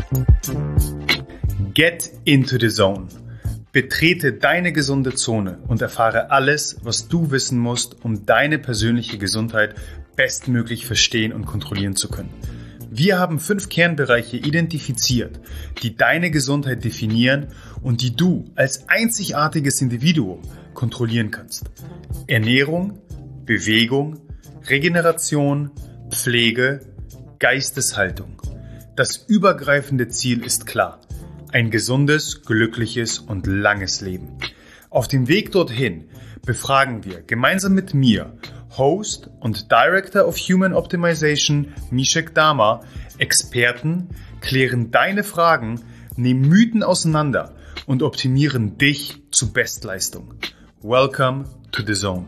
Get into the zone. Betrete deine gesunde Zone und erfahre alles, was du wissen musst, um deine persönliche Gesundheit bestmöglich verstehen und kontrollieren zu können. Wir haben 5 Kernbereiche identifiziert, die deine Gesundheit definieren und die du als einzigartiges Individuum kontrollieren kannst. Ernährung, Bewegung, Regeneration, Pflege, Geisteshaltung. Das übergreifende Ziel ist klar: ein gesundes, glückliches und langes Leben. Auf dem Weg dorthin befragen wir gemeinsam mit mir, Host und Director of Human Optimization Mishek Dama, Experten, klären deine Fragen, nehmen Mythen auseinander und optimieren dich zu Bestleistung. Welcome to the Zone.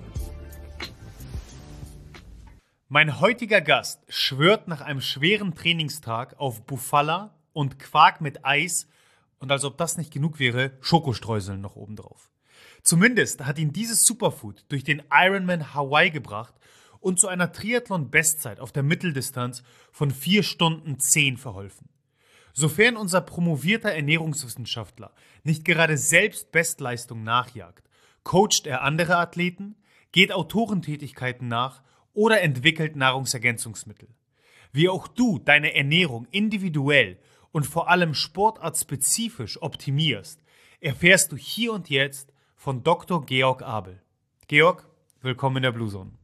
Mein heutiger Gast schwört nach einem schweren Trainingstag auf Bufala und Quark mit Eis und als ob das nicht genug wäre, Schokostreuseln noch obendrauf. Zumindest hat ihn dieses Superfood durch den Ironman Hawaii gebracht und zu einer Triathlon-Bestzeit auf der Mitteldistanz von 4 Stunden 10 verholfen. Sofern unser promovierter Ernährungswissenschaftler nicht gerade selbst Bestleistung nachjagt, coacht er andere Athleten, geht Autorentätigkeiten nach oder entwickelt Nahrungsergänzungsmittel. Wie auch du deine Ernährung individuell und vor allem sportartspezifisch optimierst, erfährst du hier und jetzt von Dr. Georg Abel. Georg, willkommen in der Blue Zone.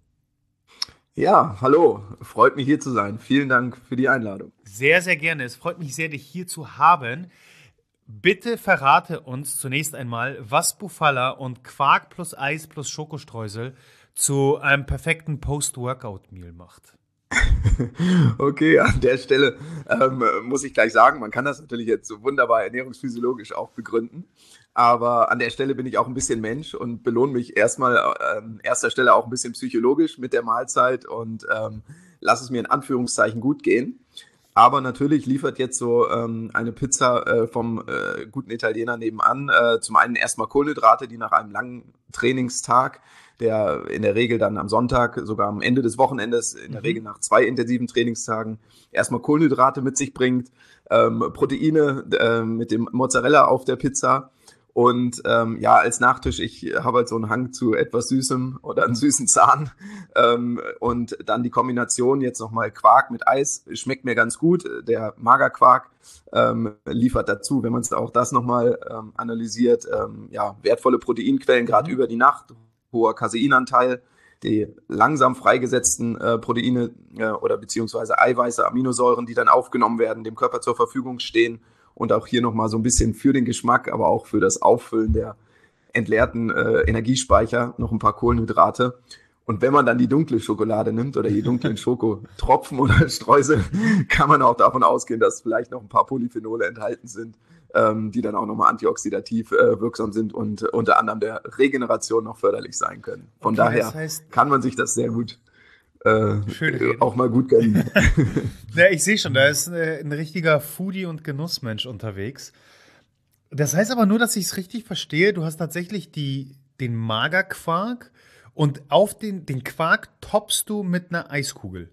Ja, hallo, freut mich hier zu sein. Vielen Dank für die Einladung. Sehr, sehr gerne. Es freut mich sehr, dich hier zu haben. Bitte verrate uns zunächst einmal, was Bufala und Quark plus Eis plus Schokostreusel zu einem perfekten Post-Workout-Meal macht. Okay, an der Stelle muss ich gleich sagen, man kann das natürlich jetzt so wunderbar ernährungsphysiologisch auch begründen, aber an der Stelle bin ich auch ein bisschen Mensch und belohne mich erstmal an erster Stelle auch ein bisschen psychologisch mit der Mahlzeit und lasse es mir in Anführungszeichen gut gehen. Aber natürlich liefert jetzt so eine Pizza vom guten Italiener nebenan zum einen erstmal Kohlenhydrate, die nach einem langen Trainingstag, der in der Regel dann am Sonntag, sogar am Ende des Wochenendes, in der Regel nach 2 intensiven Trainingstagen, erstmal Kohlenhydrate mit sich bringt, Proteine mit dem Mozzarella auf der Pizza und als Nachtisch, ich habe halt so einen Hang zu etwas Süßem oder einen süßen Zahn und dann die Kombination jetzt nochmal Quark mit Eis, schmeckt mir ganz gut, der Magerquark liefert dazu, wenn man es auch das nochmal analysiert, wertvolle Proteinquellen, gerade über die Nacht, hoher Caseinanteil, die langsam freigesetzten Proteine oder beziehungsweise Eiweiße, Aminosäuren, die dann aufgenommen werden, dem Körper zur Verfügung stehen und auch hier nochmal so ein bisschen für den Geschmack, aber auch für das Auffüllen der entleerten Energiespeicher noch ein paar Kohlenhydrate. Und wenn man dann die dunkle Schokolade nimmt oder die dunklen Schokotropfen oder Streusel, kann man auch davon ausgehen, dass vielleicht noch ein paar Polyphenole enthalten sind, die dann auch nochmal antioxidativ wirksam sind und unter anderem der Regeneration noch förderlich sein können. Von daher das heißt, kann man sich das sehr gut auch mal gut gönnen. Ja, ich sehe schon, da ist ein richtiger Foodie- und Genussmensch unterwegs. Das heißt aber nur, dass ich es richtig verstehe, du hast tatsächlich den Magerquark und auf den Quark toppst du mit einer Eiskugel.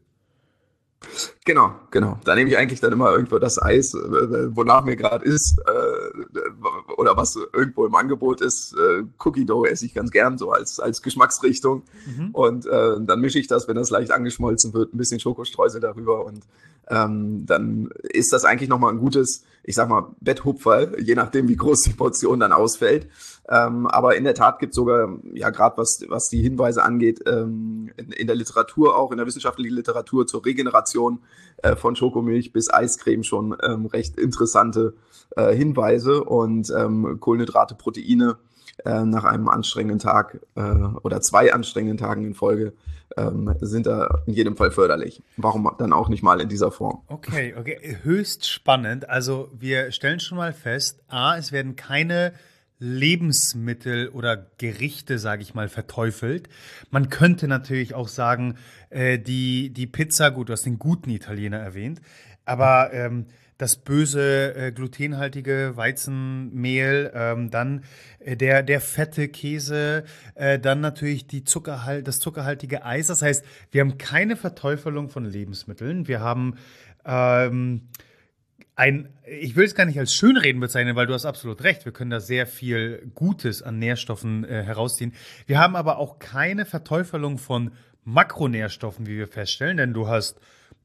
Genau. Da nehme ich eigentlich dann immer irgendwo das Eis, wonach mir gerade ist oder was irgendwo im Angebot ist. Cookie Dough esse ich ganz gern so als Geschmacksrichtung. Und dann mische ich das, wenn das leicht angeschmolzen wird, ein bisschen Schokostreusel darüber und dann ist das eigentlich nochmal ein gutes, ich sag mal, Betthupferl, je nachdem, wie groß die Portion dann ausfällt. Aber in der Tat gibt es sogar, ja, gerade was die Hinweise angeht, in der Literatur auch, in der wissenschaftlichen Literatur zur Regeneration von Schokomilch bis Eiscreme schon recht interessante Hinweise und Kohlenhydrate, Proteine nach einem anstrengenden Tag oder 2 anstrengenden Tagen in Folge sind da in jedem Fall förderlich. Warum dann auch nicht mal in dieser Form? Okay, höchst spannend. Also wir stellen schon mal fest, es werden keine Lebensmittel oder Gerichte, sage ich mal, verteufelt. Man könnte natürlich auch sagen, die Pizza, gut, du hast den guten Italiener erwähnt, aber das böse glutenhaltige Weizenmehl, dann der fette Käse, dann natürlich das zuckerhaltige Eis. Das heißt, wir haben keine Verteufelung von Lebensmitteln. Wir haben Ich will es gar nicht als Schönreden bezeichnen, weil du hast absolut recht. Wir können da sehr viel Gutes an Nährstoffen herausziehen. Wir haben aber auch keine Verteufelung von Makronährstoffen, wie wir feststellen, denn du hast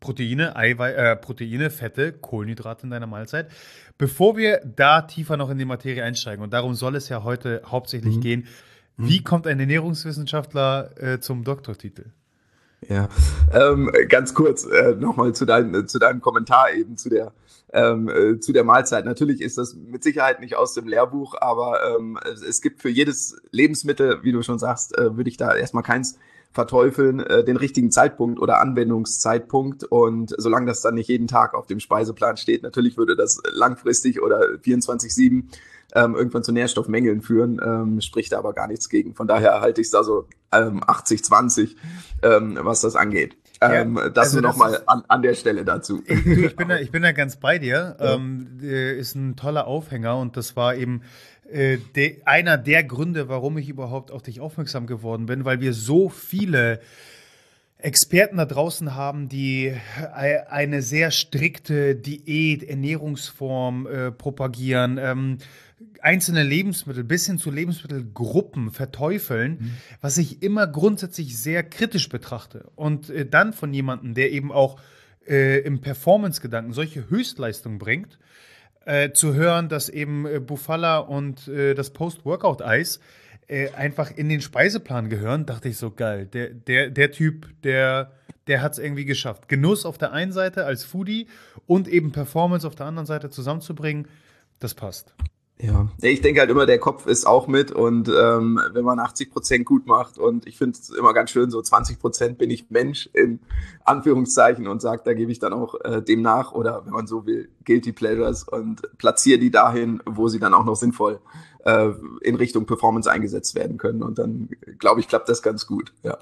Proteine, Fette, Kohlenhydrate in deiner Mahlzeit. Bevor wir da tiefer noch in die Materie einsteigen, und darum soll es ja heute hauptsächlich gehen, wie kommt ein Ernährungswissenschaftler zum Doktortitel? Ja, ganz kurz nochmal zu deinem Kommentar eben zu der Mahlzeit. Natürlich ist das mit Sicherheit nicht aus dem Lehrbuch, aber es gibt für jedes Lebensmittel, wie du schon sagst, würde ich da erstmal keins verteufeln, den richtigen Zeitpunkt oder Anwendungszeitpunkt, und solange das dann nicht jeden Tag auf dem Speiseplan steht, natürlich würde das langfristig oder 24/7 irgendwann zu Nährstoffmängeln führen, spricht da aber gar nichts gegen. Von daher halte ich es da so 80/20, was das angeht. Das nur nochmal an der Stelle dazu. Ich bin da ganz bei dir. Ist ein toller Aufhänger, und das war eben einer der Gründe, warum ich überhaupt auf dich aufmerksam geworden bin, weil wir so viele Experten da draußen haben, die eine sehr strikte Diät, Ernährungsform propagieren, einzelne Lebensmittel bis hin zu Lebensmittelgruppen verteufeln, was ich immer grundsätzlich sehr kritisch betrachte. Und dann von jemandem, der eben auch im Performance-Gedanken solche Höchstleistungen bringt, zu hören, dass eben Bufala und das Post-Workout-Eis einfach in den Speiseplan gehören, dachte ich so, geil. Der Typ, der hat es irgendwie geschafft. Genuss auf der einen Seite als Foodie und eben Performance auf der anderen Seite zusammenzubringen, das passt. Ja, ich denke halt immer, der Kopf ist auch mit, und wenn man 80% gut macht, und ich finde es immer ganz schön, so 20% bin ich Mensch in Anführungszeichen, und sage, da gebe ich dann auch dem nach, oder wenn man so will, Guilty Pleasures, und platziere die dahin, wo sie dann auch noch sinnvoll in Richtung Performance eingesetzt werden können, und dann, glaube ich, klappt das ganz gut. Ja,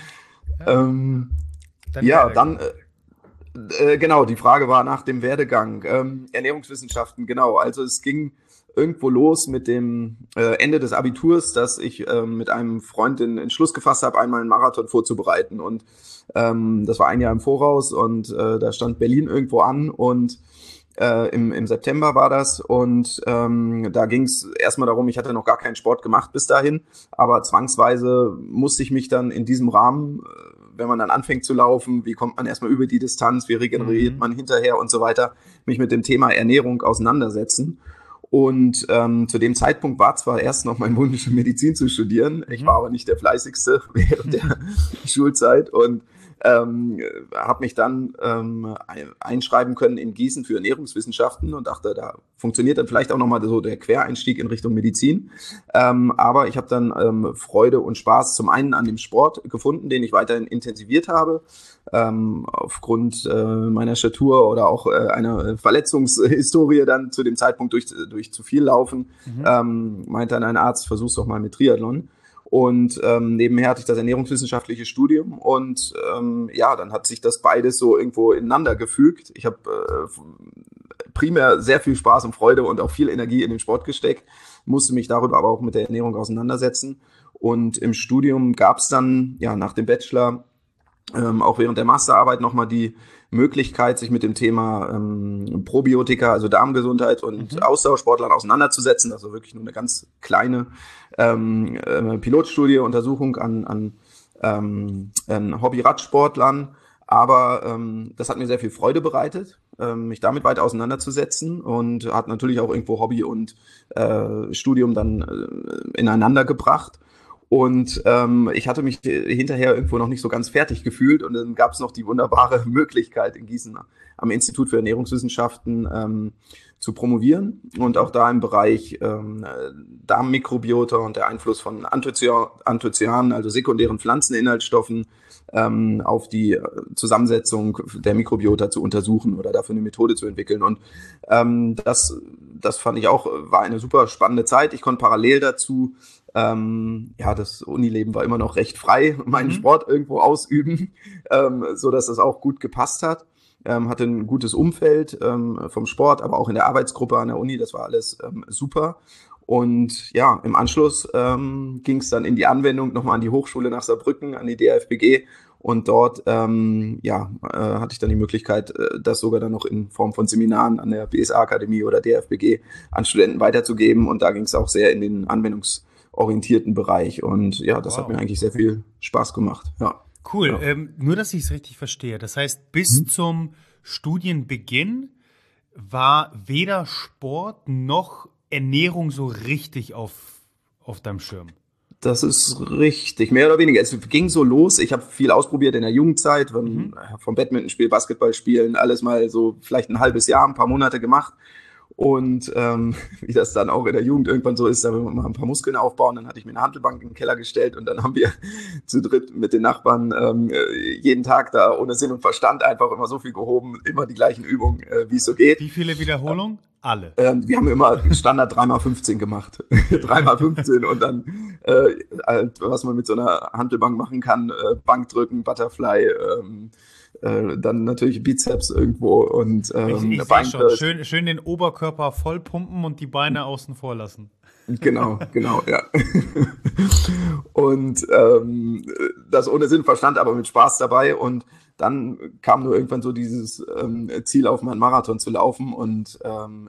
dann genau, die Frage war nach dem Werdegang. Ernährungswissenschaften, genau, also es ging irgendwo los mit dem Ende des Abiturs, dass ich mit einem Freund den Entschluss gefasst habe, einmal einen Marathon vorzubereiten. Und das war ein Jahr im Voraus, und da stand Berlin irgendwo an, und im September war das, und da ging es erstmal darum, ich hatte noch gar keinen Sport gemacht bis dahin, aber zwangsweise musste ich mich dann in diesem Rahmen, wenn man dann anfängt zu laufen, wie kommt man erstmal über die Distanz, wie regeneriert man hinterher und so weiter, mich mit dem Thema Ernährung auseinandersetzen. Und zu dem Zeitpunkt war zwar erst noch mein Wunsch, Medizin zu studieren, ich war aber nicht der Fleißigste während der Schulzeit, und habe mich dann einschreiben können in Gießen für Ernährungswissenschaften und dachte, da funktioniert dann vielleicht auch nochmal so der Quereinstieg in Richtung Medizin. Aber ich habe dann Freude und Spaß zum einen an dem Sport gefunden, den ich weiterhin intensiviert habe. Aufgrund meiner Statur oder auch einer Verletzungshistorie dann zu dem Zeitpunkt durch zu viel Laufen, meinte dann ein Arzt, versuch's doch mal mit Triathlon. Und nebenher hatte ich das ernährungswissenschaftliche Studium, und dann hat sich das beides so irgendwo ineinander gefügt. Ich habe primär sehr viel Spaß und Freude und auch viel Energie in den Sport gesteckt, musste mich darüber aber auch mit der Ernährung auseinandersetzen. Und im Studium gab es dann nach dem Bachelor auch während der Masterarbeit nochmal die Möglichkeit, sich mit dem Thema Probiotika, also Darmgesundheit und Ausdauersportlern auseinanderzusetzen. Also wirklich nur eine ganz kleine Pilotstudie, Untersuchung an Hobby-Radsportlern. Aber das hat mir sehr viel Freude bereitet, mich damit weiter auseinanderzusetzen, und hat natürlich auch irgendwo Hobby und Studium dann ineinander gebracht. Und ich hatte mich hinterher irgendwo noch nicht so ganz fertig gefühlt, und dann gab es noch die wunderbare Möglichkeit in Gießen am Institut für Ernährungswissenschaften zu promovieren, und auch da im Bereich Darmmikrobiota und der Einfluss von Anthocyanen, also sekundären Pflanzeninhaltsstoffen, auf die Zusammensetzung der Mikrobiota zu untersuchen oder dafür eine Methode zu entwickeln. Und das fand ich auch, war eine super spannende Zeit. Ich konnte parallel dazu das Unileben war immer noch recht frei, meinen Sport irgendwo ausüben, so dass das auch gut gepasst hat. Hatte ein gutes Umfeld vom Sport, aber auch in der Arbeitsgruppe an der Uni, das war alles super. Und im Anschluss ging es dann in die Anwendung nochmal an die Hochschule nach Saarbrücken, an die DFBG, Und dort hatte ich dann die Möglichkeit, das sogar dann noch in Form von Seminaren an der BSA-Akademie oder DFBG an Studenten weiterzugeben. Und da ging es auch sehr in den anwendungsorientierten Bereich. Und ja, das hat mir eigentlich sehr viel Spaß gemacht. Ja. Cool. Ja. Nur, dass ich es richtig verstehe. Das heißt, bis zum Studienbeginn war weder Sport noch Ernährung so richtig auf deinem Schirm. Das ist richtig, mehr oder weniger. Es ging so los. Ich habe viel ausprobiert in der Jugendzeit, vom Badmintonspiel, Basketballspielen, alles mal so vielleicht ein halbes Jahr, ein paar Monate gemacht. Und wie das dann auch in der Jugend irgendwann so ist, da will man mal ein paar Muskeln aufbauen. Dann hatte ich mir eine Hantelbank in den Keller gestellt und dann haben wir zu dritt mit den Nachbarn jeden Tag da ohne Sinn und Verstand einfach immer so viel gehoben, immer die gleichen Übungen, wie es so geht. Wie viele Wiederholungen? Alle. Wir haben immer Standard 3x15 gemacht. 3x15 und dann, was man mit so einer Hantelbank machen kann, Bankdrücken, Butterfly, dann natürlich Bizeps irgendwo und ich sehe schon. Schön den Oberkörper vollpumpen und die Beine außen vor lassen. Genau, ja. Und das ohne Sinn, Verstand, aber mit Spaß dabei. Und dann kam nur irgendwann so dieses Ziel, auf mal einen Marathon zu laufen. Und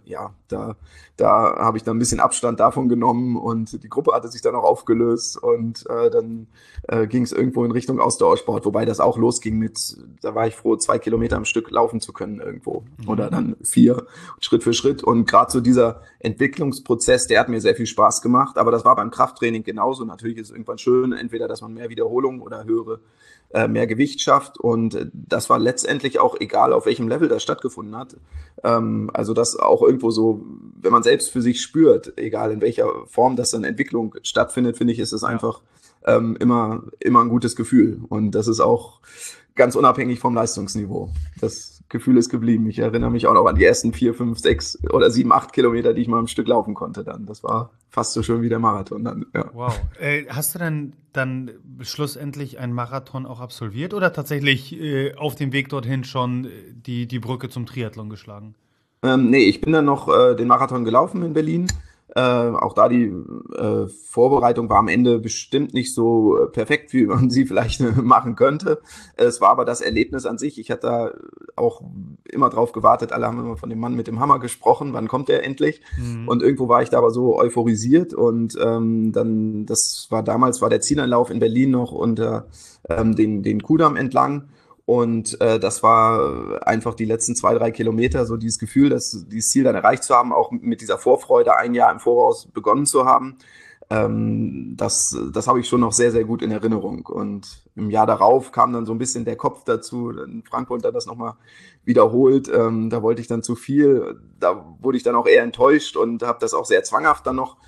da habe ich dann ein bisschen Abstand davon genommen und die Gruppe hatte sich dann auch aufgelöst. Und dann ging es irgendwo in Richtung Ausdauersport, wobei das auch losging da war ich froh, 2 Kilometer am Stück laufen zu können irgendwo. Oder dann 4, Schritt für Schritt. Und gerade so dieser Entwicklungsprozess, der hat mir sehr viel Spaß gemacht. Aber das war beim Krafttraining genauso. Natürlich ist es irgendwann schön, entweder, dass man mehr Wiederholungen oder mehr Gewicht schafft. Und das war letztendlich auch egal, auf welchem Level das stattgefunden hat. Also das auch irgendwo so, wenn man selbst für sich spürt, egal in welcher Form das dann Entwicklung stattfindet, finde ich, ist es einfach immer ein gutes Gefühl. Und das ist auch ganz unabhängig vom Leistungsniveau. Das Gefühl ist geblieben. Ich erinnere mich auch noch an die ersten 4, 5, 6 oder 7, 8 Kilometer, die ich mal am Stück laufen konnte dann. Das war fast so schön wie der Marathon dann. Ja. Wow. Hast du denn dann schlussendlich einen Marathon auch absolviert oder tatsächlich auf dem Weg dorthin schon die Brücke zum Triathlon geschlagen? Nee, ich bin dann noch den Marathon gelaufen in Berlin. Auch da die Vorbereitung war am Ende bestimmt nicht so perfekt, wie man sie vielleicht machen könnte. Es war aber das Erlebnis an sich. Ich hatte da auch immer drauf gewartet. Alle haben immer von dem Mann mit dem Hammer gesprochen. Wann kommt der endlich? Und irgendwo war ich da aber so euphorisiert. Und dann, damals war der Zieleinlauf in Berlin noch unter den Kudamm entlang. Und das war einfach die letzten 2, 3 Kilometer, so dieses Gefühl, dieses Ziel dann erreicht zu haben, auch mit dieser Vorfreude ein Jahr im Voraus begonnen zu haben. Das habe ich schon noch sehr, sehr gut in Erinnerung. Und im Jahr darauf kam dann so ein bisschen der Kopf dazu. In Frankfurt hat das nochmal wiederholt. Da wollte ich dann zu viel. Da wurde ich dann auch eher enttäuscht und habe das auch sehr zwanghaft dann noch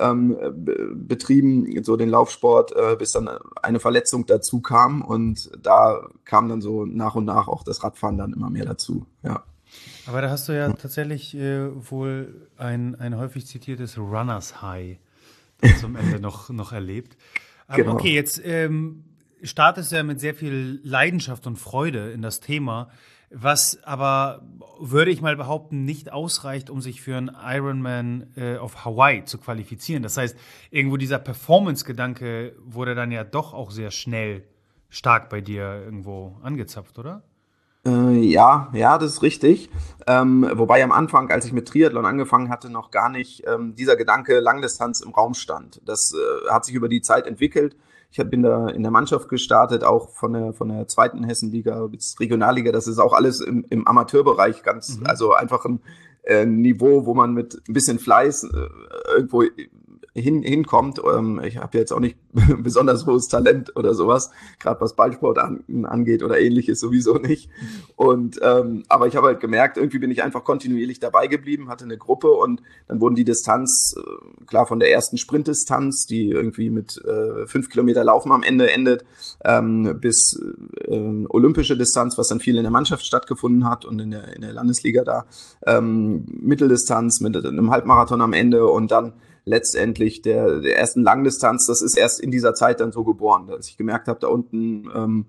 betrieben, so den Laufsport, bis dann eine Verletzung dazu kam. Und da kam dann so nach und nach auch das Radfahren dann immer mehr dazu. Ja. Aber da hast du ja tatsächlich wohl ein häufig zitiertes Runners High zum Ende noch erlebt. Aber genau. Okay, jetzt startest du ja mit sehr viel Leidenschaft und Freude in das Thema, was aber, würde ich mal behaupten, nicht ausreicht, um sich für einen Ironman auf Hawaii zu qualifizieren. Das heißt, irgendwo dieser Performance-Gedanke wurde dann ja doch auch sehr schnell stark bei dir irgendwo angezapft, oder? Ja, das ist richtig. Wobei am Anfang, als ich mit Triathlon angefangen hatte, noch gar nicht dieser Gedanke Langdistanz im Raum stand. Das hat sich über die Zeit entwickelt. Ich bin da in der Mannschaft gestartet, auch von der zweiten Hessenliga bis Regionalliga. Das ist auch alles im Amateurbereich also einfach ein Niveau, wo man mit ein bisschen Fleiß irgendwo hinkommt. Ich habe jetzt auch nicht besonders hohes Talent oder sowas, gerade was Ballsport angeht oder ähnliches sowieso nicht. Und aber ich habe halt gemerkt, irgendwie bin ich einfach kontinuierlich dabei geblieben, hatte eine Gruppe und dann wurden die Distanz, klar von der ersten Sprintdistanz, die irgendwie mit 5 Kilometer Laufen am Ende endet, bis olympische Distanz, was dann viel in der Mannschaft stattgefunden hat und in der Landesliga da, Mitteldistanz mit einem Halbmarathon am Ende und dann letztendlich der ersten Langdistanz, das ist erst in dieser Zeit dann so geboren, dass ich gemerkt habe, da unten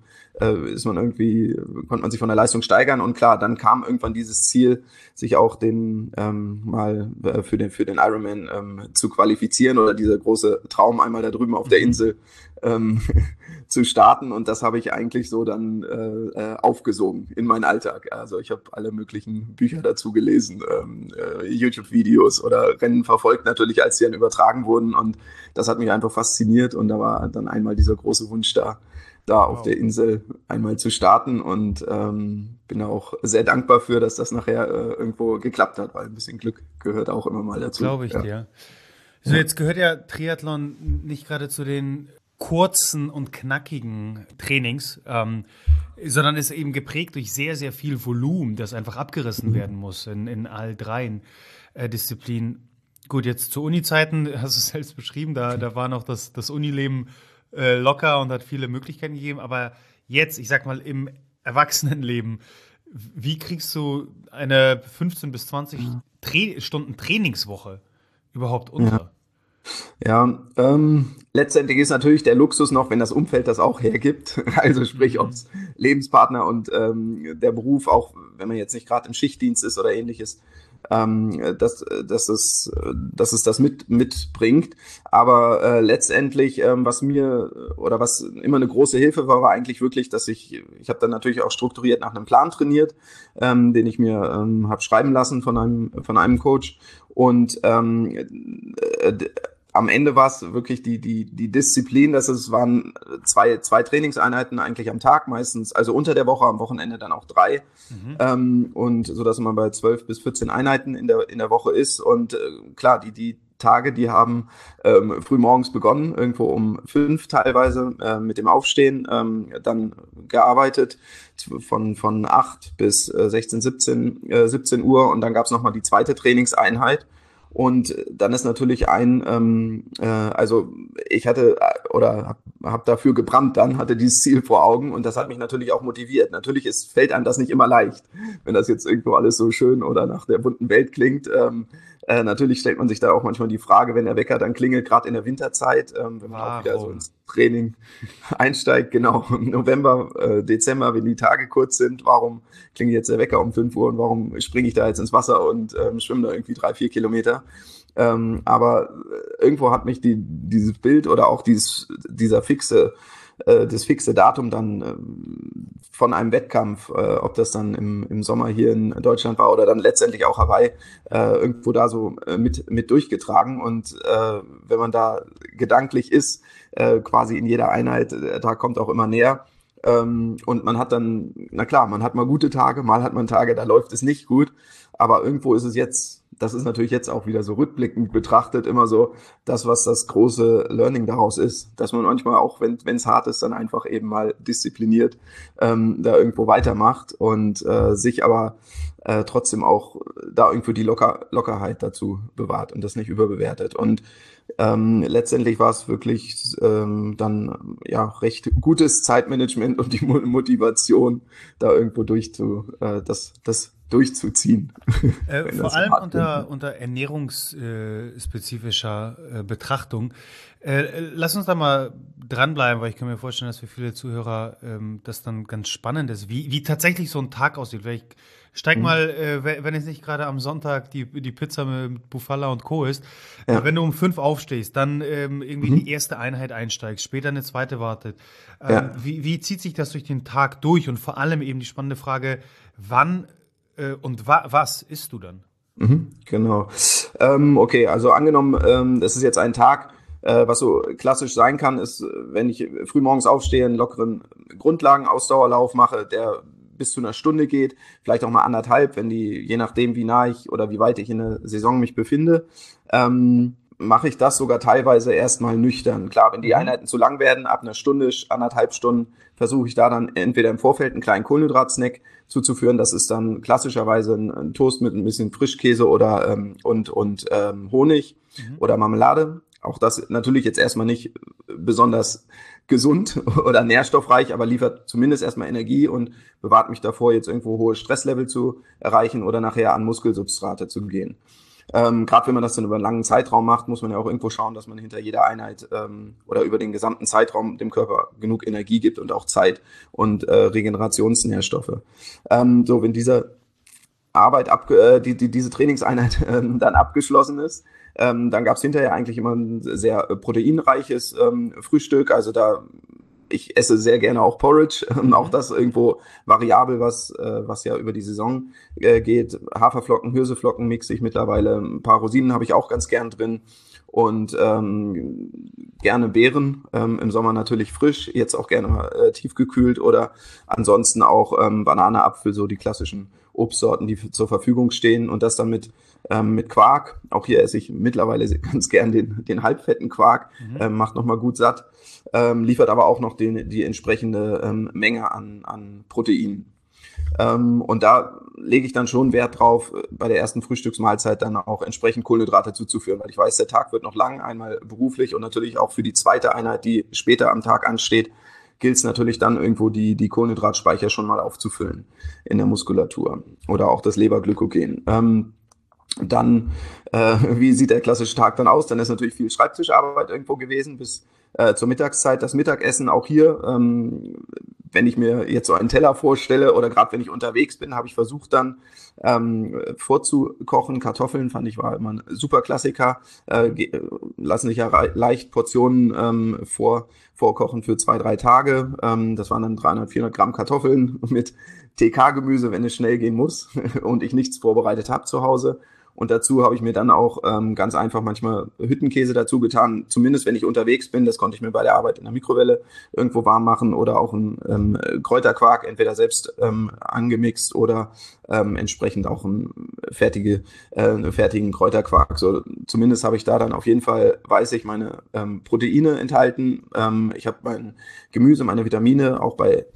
konnte man sich von der Leistung steigern und klar, dann kam irgendwann dieses Ziel, sich auch mal für den Ironman zu qualifizieren oder dieser große Traum einmal da drüben auf der Insel zu starten. Und das habe ich eigentlich so dann aufgesogen in meinen Alltag. Also ich habe alle möglichen Bücher dazu gelesen, YouTube-Videos oder Rennen verfolgt natürlich, als sie dann übertragen wurden. Und das hat mich einfach fasziniert. Und da war dann einmal dieser große Wunsch da auf der Insel einmal zu starten und bin auch sehr dankbar für, dass das nachher irgendwo geklappt hat, weil ein bisschen Glück gehört auch immer mal dazu. Glaube ich dir. So, jetzt gehört ja Triathlon nicht gerade zu den kurzen und knackigen Trainings, sondern ist eben geprägt durch sehr, sehr viel Volumen, das einfach abgerissen werden muss in all dreien Disziplinen. Gut, jetzt zu Uni-Zeiten, hast du es selbst beschrieben, da war noch das Unileben locker und hat viele Möglichkeiten gegeben, aber jetzt, ich sag mal, im Erwachsenenleben, wie kriegst du eine 15 bis 20 Stunden Trainingswoche überhaupt unter? Ja, letztendlich ist natürlich der Luxus noch, wenn das Umfeld das auch hergibt. Also sprich, ob es Lebenspartner und der Beruf, auch wenn man jetzt nicht gerade im Schichtdienst ist oder ähnliches, dass es das mitbringt. Aber letztendlich, was mir oder was immer eine große Hilfe war eigentlich wirklich, dass ich habe dann natürlich auch strukturiert nach einem Plan trainiert, den ich mir habe schreiben lassen von einem Coach. Und am Ende war es wirklich die Disziplin, es waren zwei Trainingseinheiten eigentlich am Tag meistens, also unter der Woche, am Wochenende dann auch 3. Und so, dass man bei 12 bis 14 Einheiten in der Woche ist. Und klar, die Tage, die haben früh morgens begonnen, irgendwo um 5 teilweise mit dem Aufstehen, dann gearbeitet von 8 bis 16, 17 Uhr und dann gab es nochmal die zweite Trainingseinheit. Und dann ist natürlich also ich hatte oder habe dafür gebrannt dann, hatte dieses Ziel vor Augen und das hat mich natürlich auch motiviert. Natürlich fällt einem das nicht immer leicht, wenn das jetzt irgendwo alles so schön oder nach der bunten Welt klingt. Natürlich stellt man sich da auch manchmal die Frage, wenn der Wecker dann klingelt, gerade in der Winterzeit, wenn man auch wieder so ins Training einsteigt, genau, im November, Dezember, wenn die Tage kurz sind, warum klingelt jetzt der Wecker um 5 Uhr und warum springe ich da jetzt ins Wasser und schwimme da irgendwie 3-4 Kilometer? Aber irgendwo hat mich dieses Bild oder auch das fixe Datum dann von einem Wettkampf, ob das dann im Sommer hier in Deutschland war oder dann letztendlich auch Hawaii, irgendwo da so mit durchgetragen. Und wenn man da gedanklich ist, quasi in jeder Einheit, da kommt auch immer näher. Und man hat dann, na klar, man hat mal gute Tage, mal hat man Tage, da läuft es nicht gut. Aber irgendwo ist es jetzt, das ist natürlich jetzt auch wieder so rückblickend betrachtet, immer so das, was das große Learning daraus ist, dass man manchmal auch, wenn es hart ist, dann einfach eben mal diszipliniert da irgendwo weitermacht und sich aber trotzdem auch da irgendwo die Lockerheit dazu bewahrt und das nicht überbewertet. Und letztendlich war es wirklich dann ja recht gutes Zeitmanagement und die Motivation, da irgendwo das durchzuziehen. Vor allem unter ernährungsspezifischer Betrachtung. Lass uns da mal dranbleiben, weil ich kann mir vorstellen, dass für viele Zuhörer das dann ganz spannend ist, wie tatsächlich so ein Tag aussieht. Weil ich steig mal, wenn es nicht gerade am Sonntag die Pizza mit Bufala und Co. ist, wenn du um 5 aufstehst, dann irgendwie in die erste Einheit einsteigst, später eine zweite wartet. Wie zieht sich das durch den Tag durch? Und vor allem eben die spannende Frage, wann und was isst du dann? Genau. Okay, also angenommen, das ist jetzt ein Tag, was so klassisch sein kann, ist, wenn ich früh morgens aufstehe, einen lockeren Grundlagen-Ausdauerlauf mache, der bis zu einer Stunde geht, vielleicht auch mal 1,5, je nachdem, wie nah ich oder wie weit ich in der Saison mich befinde, mache ich das sogar teilweise erstmal nüchtern. Klar, wenn die Einheiten zu lang werden, ab einer Stunde, 1,5 Stunden, versuche ich da dann entweder im Vorfeld einen kleinen Kohlenhydratsnack zuzuführen. Das ist dann klassischerweise ein Toast mit ein bisschen Frischkäse oder und Honig oder Marmelade. Auch das natürlich jetzt erstmal nicht besonders gesund oder nährstoffreich, aber liefert zumindest erstmal Energie und bewahrt mich davor, jetzt irgendwo hohe Stresslevel zu erreichen oder nachher an Muskelsubstrate zu gehen. Gerade wenn man das dann über einen langen Zeitraum macht, muss man ja auch irgendwo schauen, dass man hinter jeder Einheit oder über den gesamten Zeitraum dem Körper genug Energie gibt und auch Zeit und Regenerationsnährstoffe. So, wenn diese Arbeit, diese Trainingseinheit dann abgeschlossen ist, dann gab es hinterher eigentlich immer ein sehr proteinreiches Frühstück. Also ich esse sehr gerne auch Porridge, auch das irgendwo variabel, was ja über die Saison geht. Haferflocken, Hirse-Flocken mixe ich mittlerweile. Ein paar Rosinen habe ich auch ganz gern drin. Und gerne Beeren, im Sommer natürlich frisch, jetzt auch gerne mal tiefgekühlt oder ansonsten auch Banane, Apfel, so die klassischen Obstsorten, die zur Verfügung stehen und das dann mit Quark. Auch hier esse ich mittlerweile ganz gern den halbfetten Quark, macht nochmal gut satt, liefert aber auch noch die entsprechende Menge an Proteinen. Und da lege ich dann schon Wert drauf, bei der ersten Frühstücksmahlzeit dann auch entsprechend Kohlenhydrate zuzuführen, weil ich weiß, der Tag wird noch lang, einmal beruflich und natürlich auch für die zweite Einheit, die später am Tag ansteht, gilt es natürlich dann irgendwo die Kohlenhydratspeicher schon mal aufzufüllen in der Muskulatur oder auch das Leberglykogen. Dann, wie sieht der klassische Tag dann aus? Dann ist natürlich viel Schreibtischarbeit irgendwo gewesen bis zur Mittagszeit. Das Mittagessen auch hier, wenn ich mir jetzt so einen Teller vorstelle oder gerade wenn ich unterwegs bin, habe ich versucht dann vorzukochen. Kartoffeln fand ich war immer ein super Klassiker. Lassen sich ja leicht Portionen vorkochen für 2-3 Tage. Das waren dann 300-400 Gramm Kartoffeln mit TK-Gemüse, wenn es schnell gehen muss und ich nichts vorbereitet habe zu Hause. Und dazu habe ich mir dann auch ganz einfach manchmal Hüttenkäse dazu getan, zumindest wenn ich unterwegs bin. Das konnte ich mir bei der Arbeit in der Mikrowelle irgendwo warm machen oder auch einen Kräuterquark, entweder selbst angemixt oder entsprechend auch einen fertigen Kräuterquark. So, zumindest habe ich da dann auf jeden Fall, weiß ich, meine Proteine enthalten. Ich habe mein Gemüse, meine Vitamine, auch bei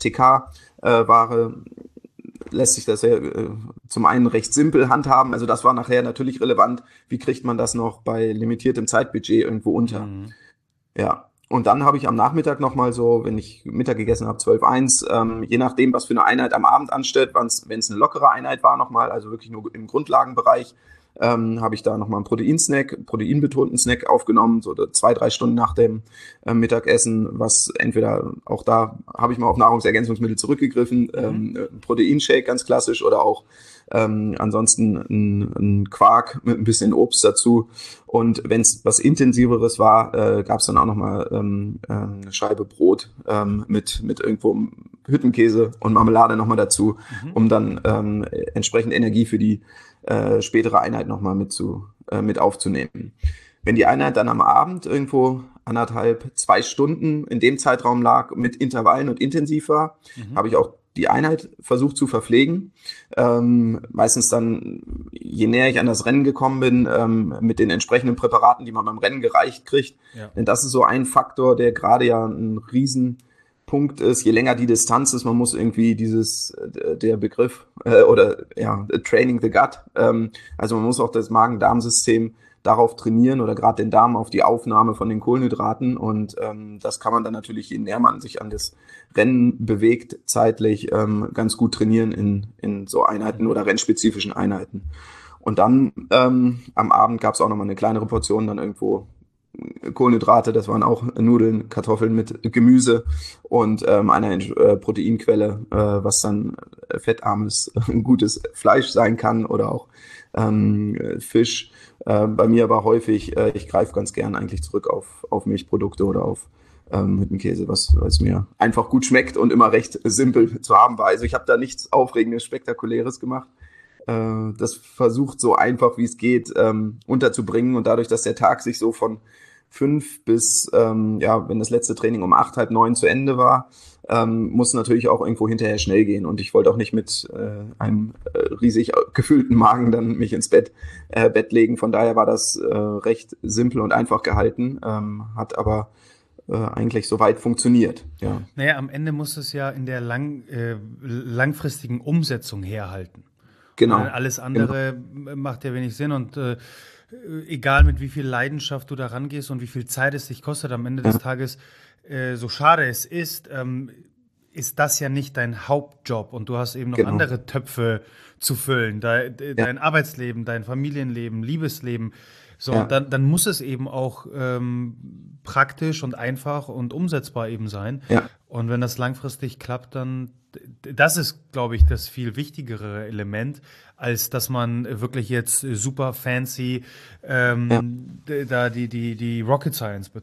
TK-Ware lässt sich das ja zum einen recht simpel handhaben. Also das war nachher natürlich relevant. Wie kriegt man das noch bei limitiertem Zeitbudget irgendwo unter? Ja. Und dann habe ich am Nachmittag nochmal so, wenn ich Mittag gegessen habe, 12:1, je nachdem, was für eine Einheit am Abend ansteht, wenn es eine lockere Einheit war nochmal, also wirklich nur im Grundlagenbereich, habe ich da nochmal einen proteinbetonten Snack aufgenommen, so 2-3 Stunden nach dem Mittagessen, was entweder, auch da habe ich mal auf Nahrungsergänzungsmittel zurückgegriffen, Proteinshake ganz klassisch oder auch ansonsten ein Quark mit ein bisschen Obst dazu. Und wenn es was Intensiveres war, gab es dann auch nochmal eine Scheibe Brot mit irgendwo Hüttenkäse und Marmelade nochmal dazu, um dann entsprechend Energie für die spätere Einheit nochmal mit aufzunehmen. Wenn die Einheit dann am Abend irgendwo 1,5-2 Stunden in dem Zeitraum lag, mit Intervallen und intensiv war, habe ich auch die Einheit versucht zu verpflegen. Meistens dann, je näher ich an das Rennen gekommen bin, mit den entsprechenden Präparaten, die man beim Rennen gereicht kriegt. Ja. Denn das ist so ein Faktor, der gerade ja ein Riesenpunkt ist. Je länger die Distanz ist, man muss irgendwie der Begriff Training the Gut. Also man muss auch das Magen-Darm-System darauf trainieren oder gerade den Darm auf die Aufnahme von den Kohlenhydraten und das kann man dann natürlich, je näher man sich an das Rennen bewegt, zeitlich ganz gut trainieren in so Einheiten oder rennspezifischen Einheiten. Und dann am Abend gab es auch nochmal eine kleinere Portion, dann irgendwo Kohlenhydrate, das waren auch Nudeln, Kartoffeln mit Gemüse und einer Proteinquelle, was dann fettarmes, gutes Fleisch sein kann oder auch Fisch. Bei mir war häufig, ich greife ganz gern eigentlich zurück auf Milchprodukte oder auf Hüttenkäse, was mir einfach gut schmeckt und immer recht simpel zu haben war. Also ich habe da nichts Aufregendes, Spektakuläres gemacht. Das versucht so einfach wie es geht unterzubringen und dadurch, dass der Tag sich so von 5 bis, wenn das letzte Training um 8, halb 9 zu Ende war, muss natürlich auch irgendwo hinterher schnell gehen und ich wollte auch nicht mit einem riesig gefüllten Magen dann mich ins Bett legen. Von daher war das recht simpel und einfach gehalten, hat aber eigentlich soweit funktioniert. Ja. Naja, am Ende muss es ja in der langfristigen Umsetzung herhalten. Genau. Alles andere macht ja wenig Sinn und egal mit wie viel Leidenschaft du da rangehst und wie viel Zeit es dich kostet, am Ende des Tages, so schade es ist das ja nicht dein Hauptjob und du hast eben noch andere Töpfe zu füllen, dein Arbeitsleben, dein Familienleben, Liebesleben. So, und dann muss es eben auch praktisch und einfach und umsetzbar eben sein. Ja. Und wenn das langfristig klappt, dann das ist, glaube ich, das viel wichtigere Element, als dass man wirklich jetzt super fancy da die Rocket Science betreibt.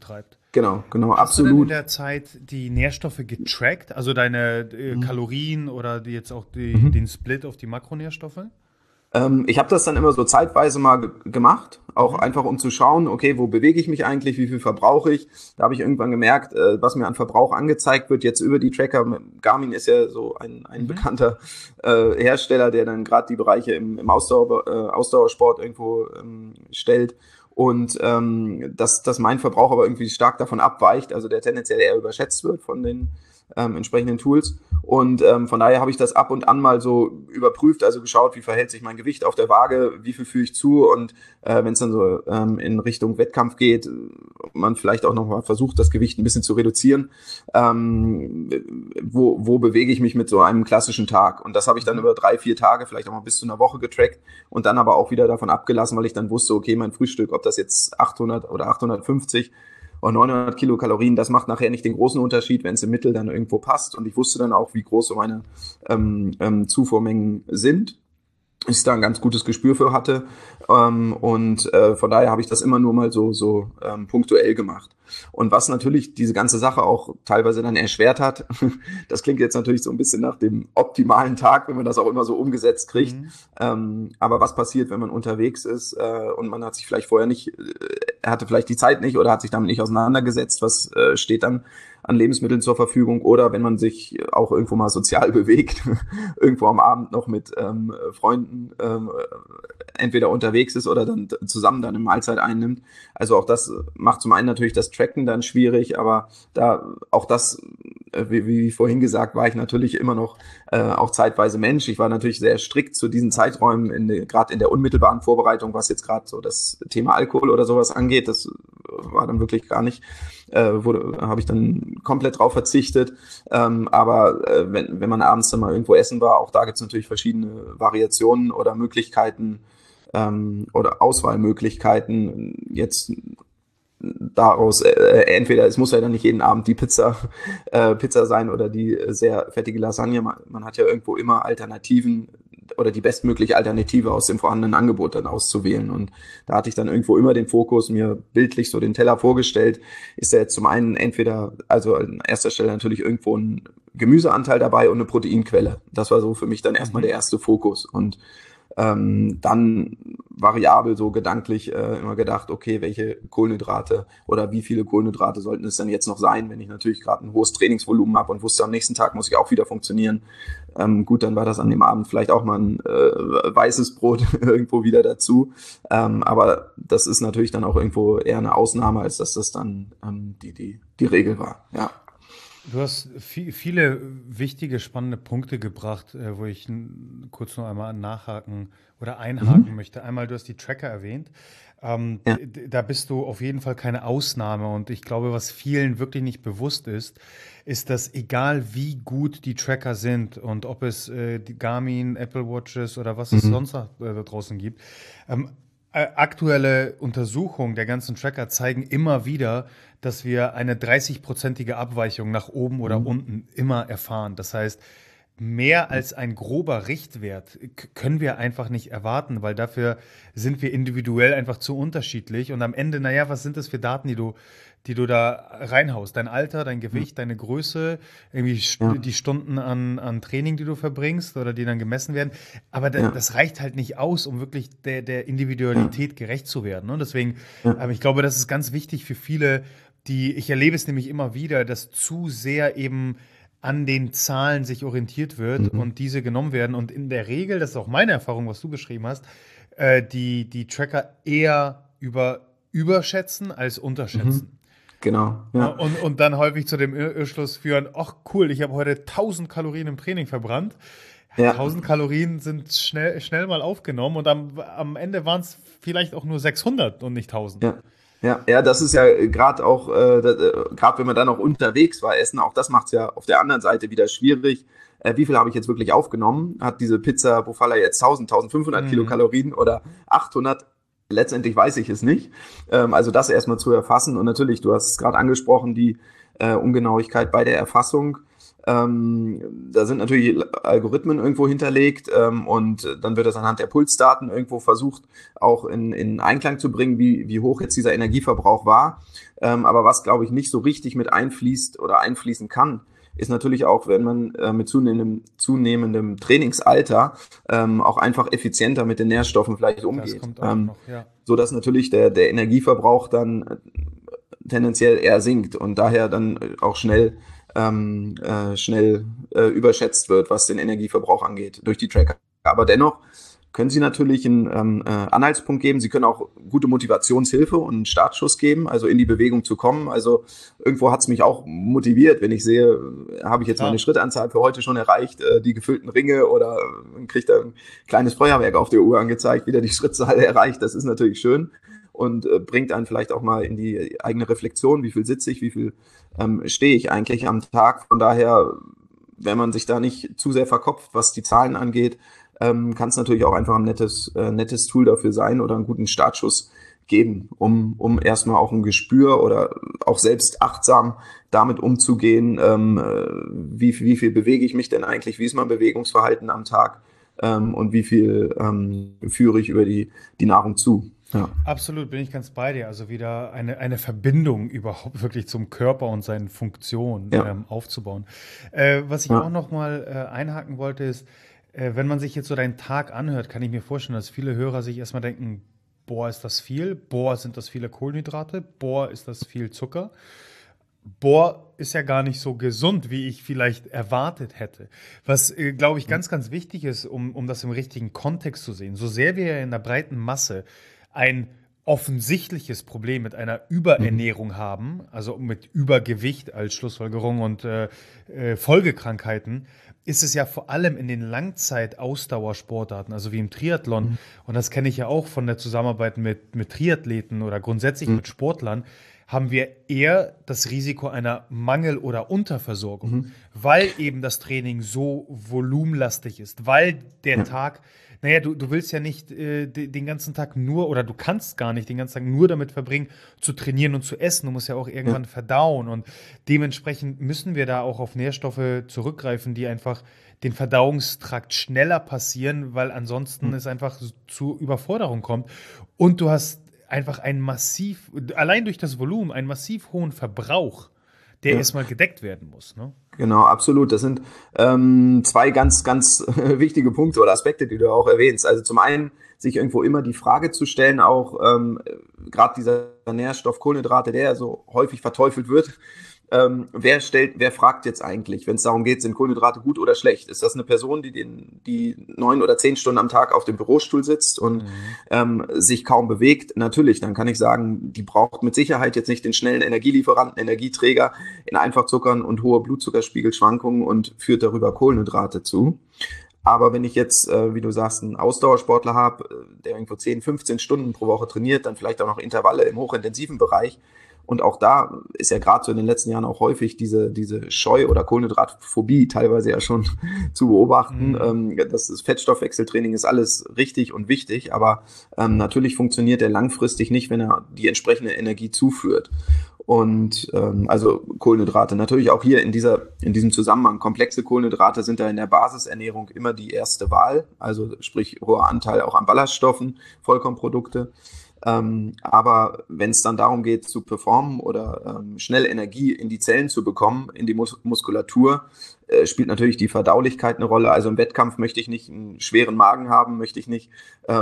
genau, Hast du denn in absolut. der Zeit die Nährstoffe getrackt, also deine Mhm. Kalorien oder jetzt auch Mhm. den Split auf die Makronährstoffe? Ich habe das dann immer so zeitweise mal gemacht, auch Mhm. einfach um zu schauen, okay, wo bewege ich mich eigentlich, wie viel verbrauche ich. Da habe ich irgendwann gemerkt, was mir an Verbrauch angezeigt wird, jetzt über die Tracker. Garmin ist ja so ein Mhm. bekannter Hersteller, der dann gerade die Bereiche im Ausdauersport irgendwo stellt. Und dass mein Verbrauch aber irgendwie stark davon abweicht, also der tendenziell eher überschätzt wird von den entsprechenden Tools. Und von daher habe ich das ab und an mal so überprüft, also geschaut, wie verhält sich mein Gewicht auf der Waage, wie viel führe ich zu und wenn es dann so in Richtung Wettkampf geht, man vielleicht auch nochmal versucht, das Gewicht ein bisschen zu reduzieren, ähm, wo bewege ich mich mit so einem klassischen Tag. Und das habe ich dann Mhm. über 3, 4 Tage, vielleicht auch mal bis zu einer Woche getrackt und dann aber auch wieder davon abgelassen, weil ich dann wusste, okay, mein Frühstück, ob das jetzt 800 oder 850 und 900 Kilokalorien, das macht nachher nicht den großen Unterschied, wenn es im Mittel dann irgendwo passt. Und ich wusste dann auch, wie groß so meine Zufuhrmengen sind, ich da ein ganz gutes Gespür für hatte. Und von daher habe ich das immer nur mal so punktuell gemacht. Und was natürlich diese ganze Sache auch teilweise dann erschwert hat, das klingt jetzt natürlich so ein bisschen nach dem optimalen Tag, wenn man das auch immer so umgesetzt kriegt. Mhm. Aber was passiert, wenn man unterwegs ist und man hat sich vielleicht vorher nicht, er hatte vielleicht die Zeit nicht oder hat sich damit nicht auseinandergesetzt, was steht dann an Lebensmitteln zur Verfügung oder wenn man sich auch irgendwo mal sozial bewegt, irgendwo am Abend noch mit Freunden entweder unterwegs ist oder dann zusammen dann eine Mahlzeit einnimmt. Also auch das macht zum einen natürlich das Tracken dann schwierig, aber da auch das, wie vorhin gesagt, war ich natürlich immer noch auch zeitweise Mensch. Ich war natürlich sehr strikt zu diesen Absolut. Zeiträumen, gerade in der unmittelbaren Vorbereitung, was jetzt gerade so das Thema Alkohol oder sowas angeht. Das war dann wirklich gar nicht, habe ich dann komplett drauf verzichtet. Aber wenn man abends dann mal irgendwo essen war, auch da gibt es natürlich verschiedene Variationen oder Möglichkeiten oder Auswahlmöglichkeiten. Jetzt daraus, entweder es muss ja dann nicht jeden Abend die Pizza sein oder die sehr fettige Lasagne. Man hat ja irgendwo immer Alternativen oder die bestmögliche Alternative aus dem vorhandenen Angebot dann auszuwählen. Und da hatte ich dann irgendwo immer den Fokus, mir bildlich so den Teller vorgestellt. Ist da jetzt zum einen entweder, also an erster Stelle natürlich irgendwo ein Gemüseanteil dabei und eine Proteinquelle. Das war so für mich dann erstmal der Mhm. erste Fokus. Und dann variabel so gedanklich immer gedacht, okay, welche Kohlenhydrate oder wie viele Kohlenhydrate sollten es denn jetzt noch sein, wenn ich natürlich gerade ein hohes Trainingsvolumen habe und wusste, am nächsten Tag muss ich auch wieder funktionieren. Gut, dann war das an dem Abend vielleicht auch mal ein weißes Brot irgendwo wieder dazu. Aber das ist natürlich dann auch irgendwo eher eine Ausnahme, als dass das dann die Regel war. Ja. Du hast viele wichtige, spannende Punkte gebracht, wo ich kurz noch einmal nachhaken oder einhaken Mhm. möchte. Einmal, du hast die Tracker erwähnt. Ja. Da bist du auf jeden Fall keine Ausnahme. Und ich glaube, was vielen wirklich nicht bewusst ist, ist, dass egal wie gut die Tracker sind und ob es die Garmin, Apple Watches oder was es Mhm. sonst noch da draußen gibt, ähm, aktuelle Untersuchungen der ganzen Tracker zeigen immer wieder, dass wir eine 30-prozentige Abweichung nach oben oder Mhm. unten immer erfahren. Das heißt, mehr als ein grober Richtwert können wir einfach nicht erwarten, weil dafür sind wir individuell einfach zu unterschiedlich. Und am Ende, naja, was sind das für Daten, die du da reinhaust? Dein Alter, dein Ja. Gewicht, deine Größe, irgendwie Ja. die Stunden an Training, die du verbringst oder die dann gemessen werden. Aber Ja. das reicht halt nicht aus, um wirklich der Ja. Individualität gerecht zu werden. Ne? Deswegen, Ja. ich glaube, das ist ganz wichtig für viele, ich erlebe es nämlich immer wieder, dass zu sehr eben an den Zahlen sich orientiert wird Mhm. und diese genommen werden. Und in der Regel, das ist auch meine Erfahrung, was du beschrieben hast, die Tracker eher überschätzen als Mhm. unterschätzen. Genau, ja. Und dann häufig zu dem Irrschluss führen, ach cool, ich habe heute 1000 Kalorien im Training verbrannt. Ja, Ja, 1000 Kalorien sind schnell mal aufgenommen und am Ende waren es vielleicht auch nur 600 und nicht 1000. ja. Ja, das ist ja gerade auch, gerade wenn man dann auch unterwegs war, essen, auch das macht es ja auf der anderen Seite wieder schwierig. Wie viel habe ich jetzt wirklich aufgenommen? Hat diese Pizza Bufala jetzt 1500 Mhm. Kilokalorien oder 800? Letztendlich weiß ich es nicht. Also das erstmal zu erfassen. Und natürlich, du hast es gerade angesprochen, die Ungenauigkeit bei der Erfassung. Da sind natürlich Algorithmen irgendwo hinterlegt, und dann wird das anhand der Pulsdaten irgendwo versucht, auch in Einklang zu bringen, wie hoch jetzt dieser Energieverbrauch war. Aber was, glaube ich, nicht so richtig mit einfließt oder einfließen kann, ist natürlich auch, wenn man mit zunehmendem Trainingsalter auch einfach effizienter mit den Nährstoffen vielleicht umgeht. Das kommt auch noch, ja. So dass natürlich der Energieverbrauch dann tendenziell eher sinkt und daher dann auch schnell überschätzt wird, was den Energieverbrauch angeht durch die Tracker. Aber dennoch können Sie natürlich einen Anhaltspunkt geben. Sie können auch gute Motivationshilfe und einen Startschuss geben, also in die Bewegung zu kommen. Also irgendwo hat es mich auch motiviert, wenn ich sehe, habe ich jetzt meine Schrittanzahl für heute schon erreicht, die gefüllten Ringe, oder kriegt da ein kleines Feuerwerk auf der Uhr angezeigt, wieder die Schrittzahl erreicht. Das ist natürlich schön und bringt einen vielleicht auch mal in die eigene Reflexion, wie viel sitze ich, wie viel stehe ich eigentlich am Tag. Von daher, wenn man sich da nicht zu sehr verkopft, was die Zahlen angeht, kann es natürlich auch einfach ein nettes Tool dafür sein oder einen guten Startschuss geben, um erstmal auch ein Gespür oder auch selbst achtsam damit umzugehen, wie viel bewege ich mich denn eigentlich, wie ist mein Bewegungsverhalten am Tag, und wie viel führe ich über die Nahrung zu. Ja. Absolut, bin ich ganz bei dir. Also wieder eine Verbindung überhaupt wirklich zum Körper und seinen Funktionen aufzubauen. Was ich auch noch mal einhaken wollte, ist, wenn man sich jetzt so deinen Tag anhört, kann ich mir vorstellen, dass viele Hörer sich erstmal denken, boah, ist das viel? Boah, sind das viele Kohlenhydrate? Boah, ist das viel Zucker? Boah, ist ja gar nicht so gesund, wie ich vielleicht erwartet hätte. Was, glaube ich, ganz, ganz wichtig ist, um das im richtigen Kontext zu sehen. So sehr wir ja in der breiten Masse ein offensichtliches Problem mit einer Überernährung haben, also mit Übergewicht als Schlussfolgerung und Folgekrankheiten, ist es ja vor allem in den Langzeit-Ausdauersportarten, also wie im Triathlon, und das kenne ich ja auch von der Zusammenarbeit mit Triathleten oder grundsätzlich mit Sportlern, haben wir eher das Risiko einer Mangel- oder Unterversorgung, weil eben das Training so volumenlastig ist, weil der Tag, naja, du willst ja nicht den ganzen Tag nur, oder du kannst gar nicht den ganzen Tag nur damit verbringen, zu trainieren und zu essen. Du musst ja auch irgendwann verdauen, und dementsprechend müssen wir da auch auf Nährstoffe zurückgreifen, die einfach den Verdauungstrakt schneller passieren, weil ansonsten es einfach zu Überforderung kommt. Und du hast einfach allein durch das Volumen, einen massiv hohen Verbrauch, der erstmal gedeckt werden muss, ne? Genau, absolut. Das sind zwei ganz, ganz wichtige Punkte oder Aspekte, die du auch erwähnst. Also zum einen, sich irgendwo immer die Frage zu stellen, auch gerade dieser Nährstoff Kohlenhydrate, der so häufig verteufelt wird, wer fragt jetzt eigentlich, wenn es darum geht, sind Kohlenhydrate gut oder schlecht? Ist das eine Person, die 9 oder 10 Stunden am Tag auf dem Bürostuhl sitzt und sich kaum bewegt? Natürlich, dann kann ich sagen, die braucht mit Sicherheit jetzt nicht den schnellen Energielieferanten, Energieträger in Einfachzuckern und hohe Blutzuckerspiegelschwankungen und führt darüber Kohlenhydrate zu. Aber wenn ich jetzt, wie du sagst, einen Ausdauersportler habe, der irgendwo 10, 15 Stunden pro Woche trainiert, dann vielleicht auch noch Intervalle im hochintensiven Bereich, und auch da ist ja gerade so in den letzten Jahren auch häufig diese Scheu- oder Kohlenhydratphobie teilweise ja schon zu beobachten. Das Fettstoffwechseltraining ist alles richtig und wichtig, aber natürlich funktioniert er langfristig nicht, wenn er die entsprechende Energie zuführt. Und also Kohlenhydrate natürlich auch hier in diesem Zusammenhang. Komplexe Kohlenhydrate sind da in der Basisernährung immer die erste Wahl, also sprich hoher Anteil auch an Ballaststoffen, Vollkornprodukte. Aber wenn es dann darum geht, zu performen oder schnell Energie in die Zellen zu bekommen, in die Muskulatur, spielt natürlich die Verdaulichkeit eine Rolle. Also im Wettkampf möchte ich nicht einen schweren Magen haben, möchte ich nicht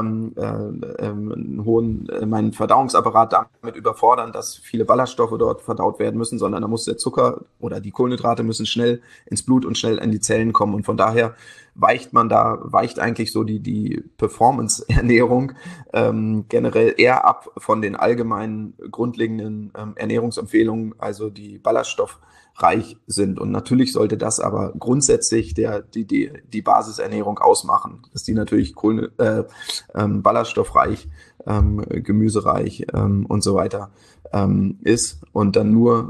meinen Verdauungsapparat damit überfordern, dass viele Ballaststoffe dort verdaut werden müssen, sondern da muss der Zucker oder die Kohlenhydrate müssen schnell ins Blut und schnell in die Zellen kommen. Und von daher weicht eigentlich so die Performance-Ernährung generell eher ab von den allgemeinen grundlegenden Ernährungsempfehlungen, also die ballaststoffreich sind. Und natürlich sollte das aber grundsätzlich die Basisernährung ausmachen, dass die natürlich ballaststoffreich, gemüsereich und so weiter ist, und dann nur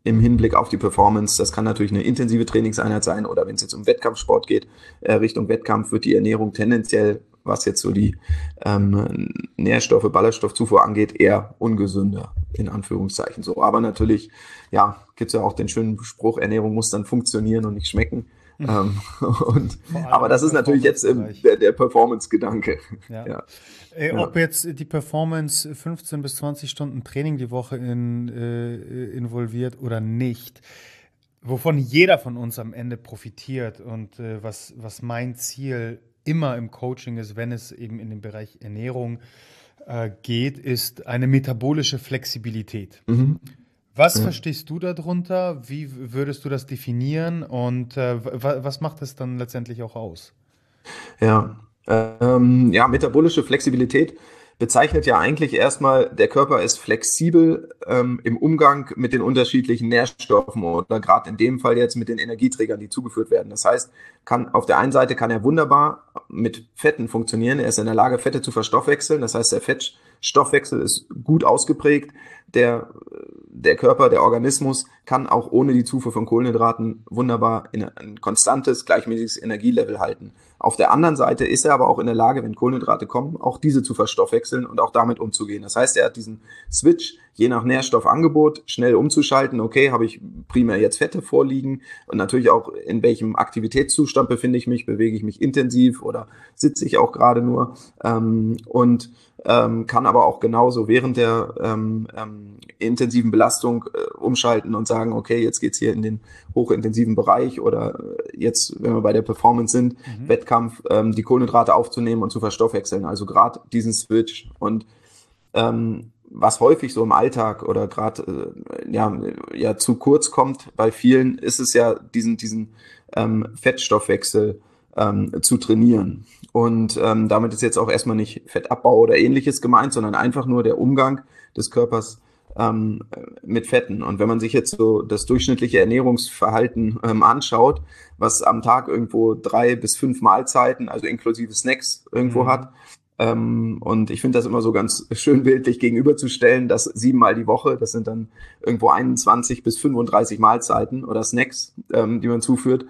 im Hinblick auf die Performance. Das kann natürlich eine intensive Trainingseinheit sein oder wenn es jetzt um Wettkampfsport geht, Richtung Wettkampf wird die Ernährung tendenziell, was jetzt so die Nährstoffe, Ballaststoffzufuhr angeht, eher ungesünder, in Anführungszeichen so. Aber natürlich, ja, gibt es ja auch den schönen Spruch, Ernährung muss dann funktionieren und nicht schmecken. Aber das ist natürlich jetzt der Performance-Gedanke. Ja. Ja. Ob jetzt die Performance 15 bis 20 Stunden Training die Woche involviert oder nicht, wovon jeder von uns am Ende profitiert und was mein Ziel immer im Coaching ist, wenn es eben in den Bereich Ernährung geht, ist eine metabolische Flexibilität. Mhm. Was verstehst du darunter? Wie würdest du das definieren? Und was macht es dann letztendlich auch aus? Ja, metabolische Flexibilität bezeichnet ja eigentlich erstmal, der Körper ist flexibel im Umgang mit den unterschiedlichen Nährstoffen oder gerade in dem Fall jetzt mit den Energieträgern, die zugeführt werden. Das heißt, auf der einen Seite kann er wunderbar mit Fetten funktionieren. Er ist in der Lage, Fette zu verstoffwechseln. Das heißt, der Fettstoffwechsel ist gut ausgeprägt. Der Körper, der Organismus kann auch ohne die Zufuhr von Kohlenhydraten wunderbar ein konstantes, gleichmäßiges Energielevel halten. Auf der anderen Seite ist er aber auch in der Lage, wenn Kohlenhydrate kommen, auch diese zu verstoffwechseln und auch damit umzugehen. Das heißt, er hat diesen Switch, je nach Nährstoffangebot, schnell umzuschalten. Okay, habe ich primär jetzt Fette vorliegen und natürlich auch, in welchem Aktivitätszustand befinde ich mich, bewege ich mich intensiv oder sitze ich auch gerade nur kann aber auch genauso während der intensiven Belastung umschalten und sagen, okay, jetzt geht's hier in den hochintensiven Bereich oder jetzt, wenn wir bei der Performance sind, Wettkampf, die Kohlenhydrate aufzunehmen und zu verstoffwechseln. Also gerade diesen Switch. Und was häufig so im Alltag oder gerade zu kurz kommt bei vielen, ist es ja diesen Fettstoffwechsel zu trainieren. Und damit ist jetzt auch erstmal nicht Fettabbau oder ähnliches gemeint, sondern einfach nur der Umgang des Körpers mit Fetten. Und wenn man sich jetzt so das durchschnittliche Ernährungsverhalten anschaut, was am Tag irgendwo 3 bis 5 Mahlzeiten, also inklusive Snacks irgendwo hat, und ich finde das immer so ganz schön bildlich gegenüberzustellen, dass 7 Mal die Woche, das sind dann irgendwo 21 bis 35 Mahlzeiten oder Snacks, die man zuführt,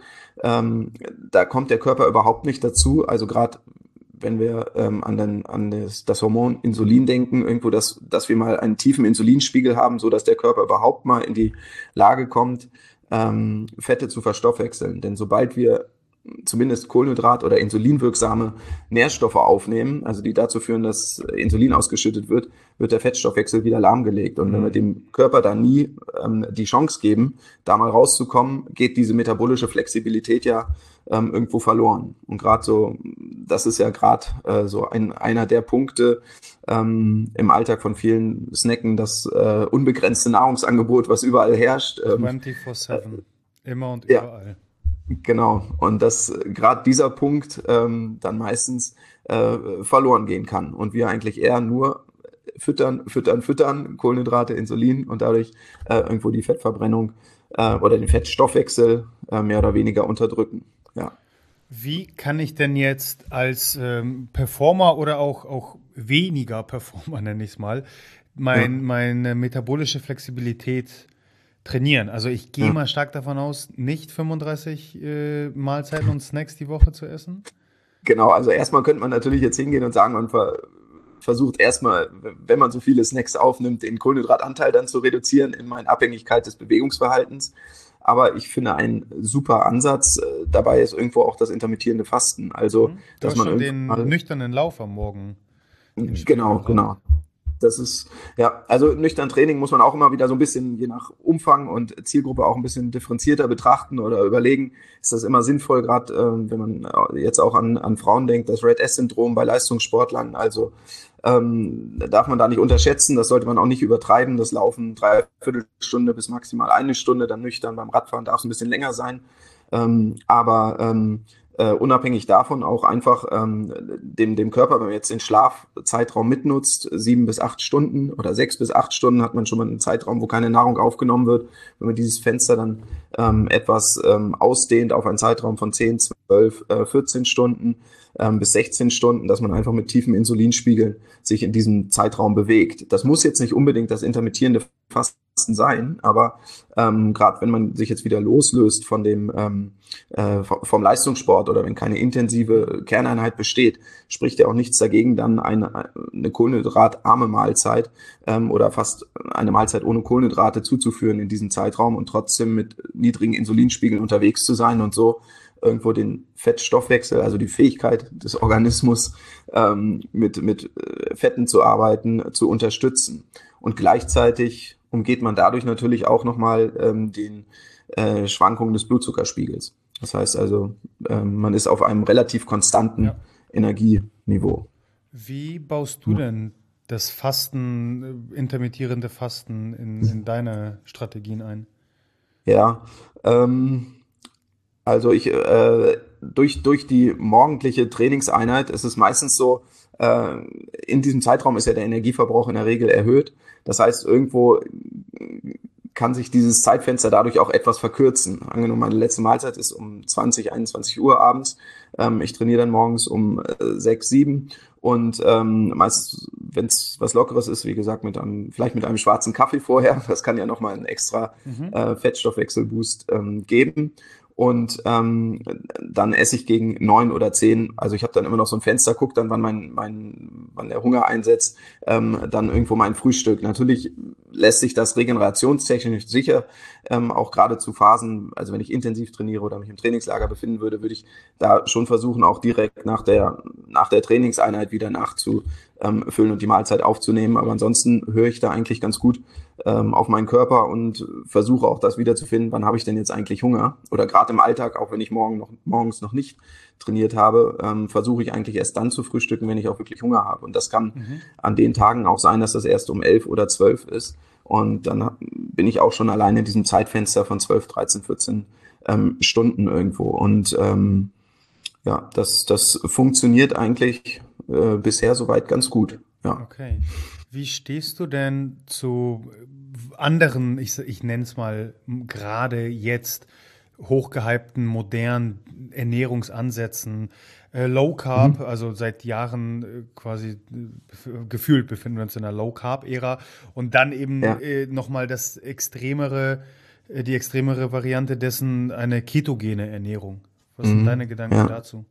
da kommt der Körper überhaupt nicht dazu. Also gerade wenn wir an das Hormon Insulin denken, irgendwo, dass wir mal einen tiefen Insulinspiegel haben, so dass der Körper überhaupt mal in die Lage kommt, Fette zu verstoffwechseln. Denn sobald wir zumindest Kohlenhydrat- oder insulinwirksame Nährstoffe aufnehmen, also die dazu führen, dass Insulin ausgeschüttet wird, wird der Fettstoffwechsel wieder lahmgelegt. Und wenn wir dem Körper da nie die Chance geben, da mal rauszukommen, geht diese metabolische Flexibilität ja irgendwo verloren. Und gerade so, das ist ja gerade so einer der Punkte im Alltag von vielen Snacken, das unbegrenzte Nahrungsangebot, was überall herrscht. 24/7, immer und überall. Genau, und dass gerade dieser Punkt dann meistens verloren gehen kann und wir eigentlich eher nur füttern, Kohlenhydrate, Insulin und dadurch irgendwo die Fettverbrennung oder den Fettstoffwechsel mehr oder weniger unterdrücken. Ja. Wie kann ich denn jetzt als Performer oder auch weniger Performer, nenne ich es mal, meine metabolische Flexibilität trainieren? Also ich gehe mal stark davon aus, nicht 35 Mahlzeiten und Snacks die Woche zu essen? Genau, also erstmal könnte man natürlich jetzt hingehen und sagen, man versucht erstmal, wenn man so viele Snacks aufnimmt, den Kohlenhydratanteil dann zu reduzieren in Abhängigkeit des Bewegungsverhaltens. Aber ich finde, ein super Ansatz dabei ist irgendwo auch das intermittierende Fasten. Also, dass man den nüchternen Lauf am Morgen. Genau. Das ist, also nüchtern Training muss man auch immer wieder so ein bisschen, je nach Umfang und Zielgruppe, auch ein bisschen differenzierter betrachten oder überlegen, ist das immer sinnvoll, gerade wenn man jetzt auch an Frauen denkt, das Red-S-Syndrom bei Leistungssportlern, also darf man da nicht unterschätzen, das sollte man auch nicht übertreiben, das Laufen 3/4 Stunde bis maximal 1 Stunde, dann nüchtern, beim Radfahren darf es ein bisschen länger sein, unabhängig davon auch einfach dem Körper, wenn man jetzt den Schlafzeitraum mitnutzt, 7 bis 8 Stunden oder 6 bis 8 Stunden hat man schon mal einen Zeitraum, wo keine Nahrung aufgenommen wird. Wenn man dieses Fenster dann etwas ausdehnt auf einen Zeitraum von 10, 12, 14 Stunden bis 16 Stunden, dass man einfach mit tiefem Insulinspiegel sich in diesem Zeitraum bewegt. Das muss jetzt nicht unbedingt das intermittierende Fasten sein, aber gerade wenn man sich jetzt wieder loslöst von vom Leistungssport oder wenn keine intensive Kerneinheit besteht, spricht ja auch nichts dagegen, dann eine kohlenhydratarme Mahlzeit oder fast eine Mahlzeit ohne Kohlenhydrate zuzuführen in diesem Zeitraum und trotzdem mit niedrigen Insulinspiegeln unterwegs zu sein und so irgendwo den Fettstoffwechsel, also die Fähigkeit des Organismus mit Fetten zu arbeiten, zu unterstützen. Und gleichzeitig umgeht man dadurch natürlich auch nochmal den Schwankungen des Blutzuckerspiegels. Das heißt also, man ist auf einem relativ konstanten Energieniveau. Wie baust du denn das Fasten, intermittierende Fasten in deine Strategien ein? Ja, also durch die morgendliche Trainingseinheit ist es meistens so, in diesem Zeitraum ist ja der Energieverbrauch in der Regel erhöht. Das heißt, irgendwo kann sich dieses Zeitfenster dadurch auch etwas verkürzen. Angenommen, meine letzte Mahlzeit ist um 20, 21 Uhr abends. Ich trainiere dann morgens um 6, 7 und meistens, wenn es was Lockeres ist, wie gesagt, vielleicht mit einem schwarzen Kaffee vorher, das kann ja nochmal einen extra Fettstoffwechselboost geben. Und dann esse ich gegen 9 oder 10. Also ich habe dann immer noch so ein Fenster, gucke dann, wann der Hunger einsetzt, dann irgendwo mein Frühstück. Natürlich lässt sich das regenerationstechnisch sicher, auch gerade zu Phasen, also wenn ich intensiv trainiere oder mich im Trainingslager befinden würde, würde ich da schon versuchen, auch direkt nach der Trainingseinheit wieder nachzufüllen und die Mahlzeit aufzunehmen. Aber ansonsten höre ich da eigentlich ganz gut auf meinen Körper und versuche auch das wiederzufinden, wann habe ich denn jetzt eigentlich Hunger? Oder gerade im Alltag, auch wenn ich morgens noch nicht trainiert habe, versuche ich eigentlich erst dann zu frühstücken, wenn ich auch wirklich Hunger habe. Und das kann an den Tagen auch sein, dass das erst um 11 oder 12 ist. Und dann bin ich auch schon alleine in diesem Zeitfenster von 12, 13, 14 Stunden irgendwo. Und ja, das funktioniert eigentlich bisher soweit ganz gut. Ja. Okay. Wie stehst du denn zu anderen, ich nenne es mal gerade jetzt, hochgehypten, modernen Ernährungsansätzen, Low Carb, also seit Jahren quasi gefühlt befinden wir uns in einer Low Carb Ära und dann eben nochmal die extremere Variante dessen, eine ketogene Ernährung. Was sind deine Gedanken dazu?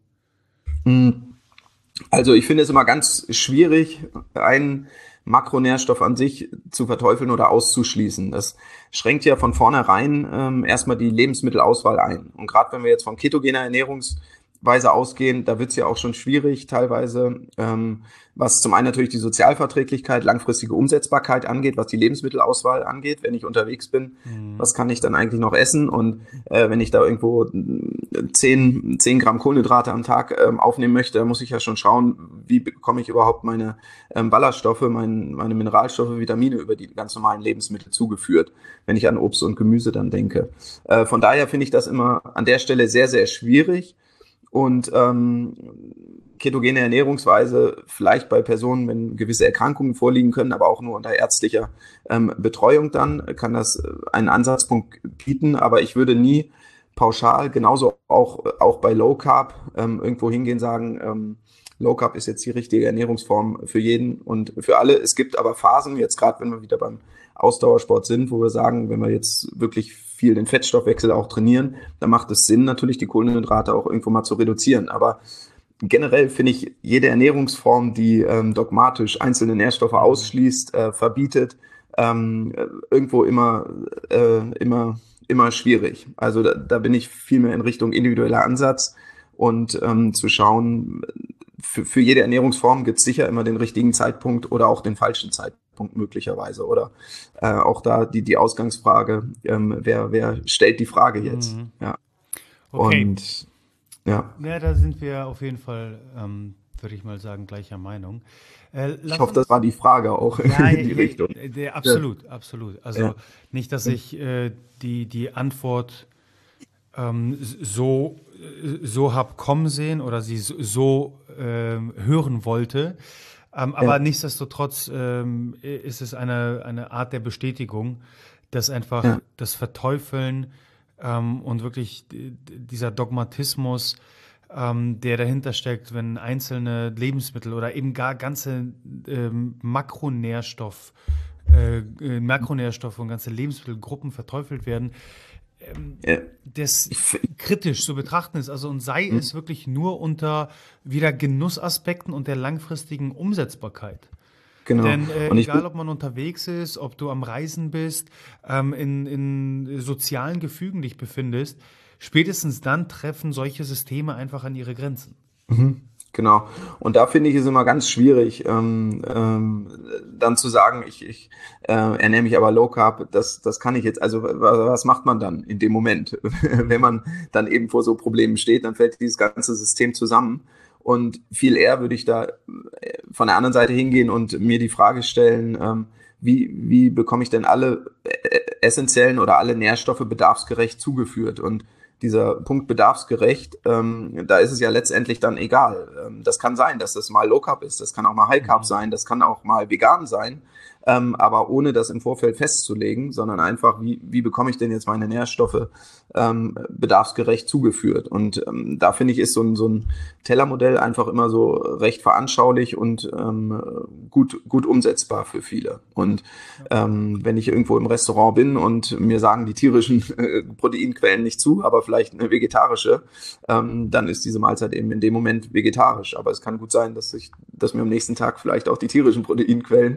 Also ich finde es immer ganz schwierig, einen Makronährstoff an sich zu verteufeln oder auszuschließen. Das schränkt ja von vornherein erstmal die Lebensmittelauswahl ein. Und gerade wenn wir jetzt von ketogener Ernährungsweise ausgehen, da wird es ja auch schon schwierig teilweise, was zum einen natürlich die Sozialverträglichkeit, langfristige Umsetzbarkeit angeht, was die Lebensmittelauswahl angeht, wenn ich unterwegs bin, was kann ich dann eigentlich noch essen? Und wenn ich da irgendwo 10 Gramm Kohlenhydrate am Tag aufnehmen möchte, dann muss ich ja schon schauen, wie bekomme ich überhaupt meine Ballaststoffe, meine Mineralstoffe, Vitamine über die ganz normalen Lebensmittel zugeführt, wenn ich an Obst und Gemüse dann denke. Von daher finde ich das immer an der Stelle sehr, sehr schwierig. Und ketogene Ernährungsweise vielleicht bei Personen, wenn gewisse Erkrankungen vorliegen können, aber auch nur unter ärztlicher Betreuung dann, kann das einen Ansatzpunkt bieten. Aber ich würde nie pauschal, genauso auch bei Low Carb, irgendwo hingehen, sagen, Low Carb ist jetzt die richtige Ernährungsform für jeden und für alle. Es gibt aber Phasen, jetzt gerade wenn wir wieder beim Ausdauersport sind, wo wir sagen, wenn wir jetzt wirklich viel den Fettstoffwechsel auch trainieren, dann macht es Sinn, natürlich die Kohlenhydrate auch irgendwo mal zu reduzieren. Aber generell finde ich jede Ernährungsform, die dogmatisch einzelne Nährstoffe ausschließt, verbietet, irgendwo immer schwierig. Also da bin ich viel mehr in Richtung individueller Ansatz und zu schauen, für jede Ernährungsform gibt es sicher immer den richtigen Zeitpunkt oder auch den falschen Zeitpunkt möglicherweise. Oder auch da die Ausgangsfrage, wer stellt die Frage jetzt? Ja. Okay. Und ja, da sind wir auf jeden Fall, würde ich mal sagen, gleicher Meinung. Ich hoffe, das war die Frage auch in die Richtung. Absolut, absolut. Also nicht, dass ich die Antwort so hab kommen sehen oder sie so hören wollte. Aber nichtsdestotrotz ist es eine Art der Bestätigung, dass einfach das Verteufeln und wirklich dieser Dogmatismus, der dahinter steckt, wenn einzelne Lebensmittel oder eben gar ganze Makronährstoff Makronährstoffe und ganze Lebensmittelgruppen verteufelt werden, Ja. das kritisch zu betrachten ist. Also und sei es wirklich nur unter wieder Genussaspekten und der langfristigen Umsetzbarkeit. Genau. Denn Und ich egal, ob man unterwegs ist, ob du am Reisen bist, in sozialen Gefügen dich befindest, spätestens dann treffen solche Systeme einfach an ihre Grenzen. Genau. Und da finde ich es immer ganz schwierig, dann zu sagen, ich ernähre mich aber Low Carb, das kann ich jetzt, also was macht man dann in dem Moment? Wenn man dann eben vor so Problemen steht, dann fällt dieses ganze System zusammen. Und viel eher würde ich da von der anderen Seite hingehen und mir die Frage stellen, wie bekomme ich denn alle essentiellen oder alle Nährstoffe bedarfsgerecht zugeführt? Und dieser Punkt bedarfsgerecht, da ist es ja letztendlich dann egal. Das kann sein, dass das mal Low Carb ist, das kann auch mal High Carb sein, das kann auch mal vegan sein, aber ohne das im Vorfeld festzulegen, sondern einfach, wie bekomme ich denn jetzt meine Nährstoffe bedarfsgerecht zugeführt? Und da finde ich, ist so ein Tellermodell einfach immer so recht veranschaulich und gut umsetzbar für viele. Und wenn ich irgendwo im Restaurant bin und mir sagen die tierischen Proteinquellen nicht zu, aber vielleicht eine vegetarische, dann ist diese Mahlzeit eben in dem Moment vegetarisch. Aber es kann gut sein, dass mir am nächsten Tag vielleicht auch die tierischen Proteinquellen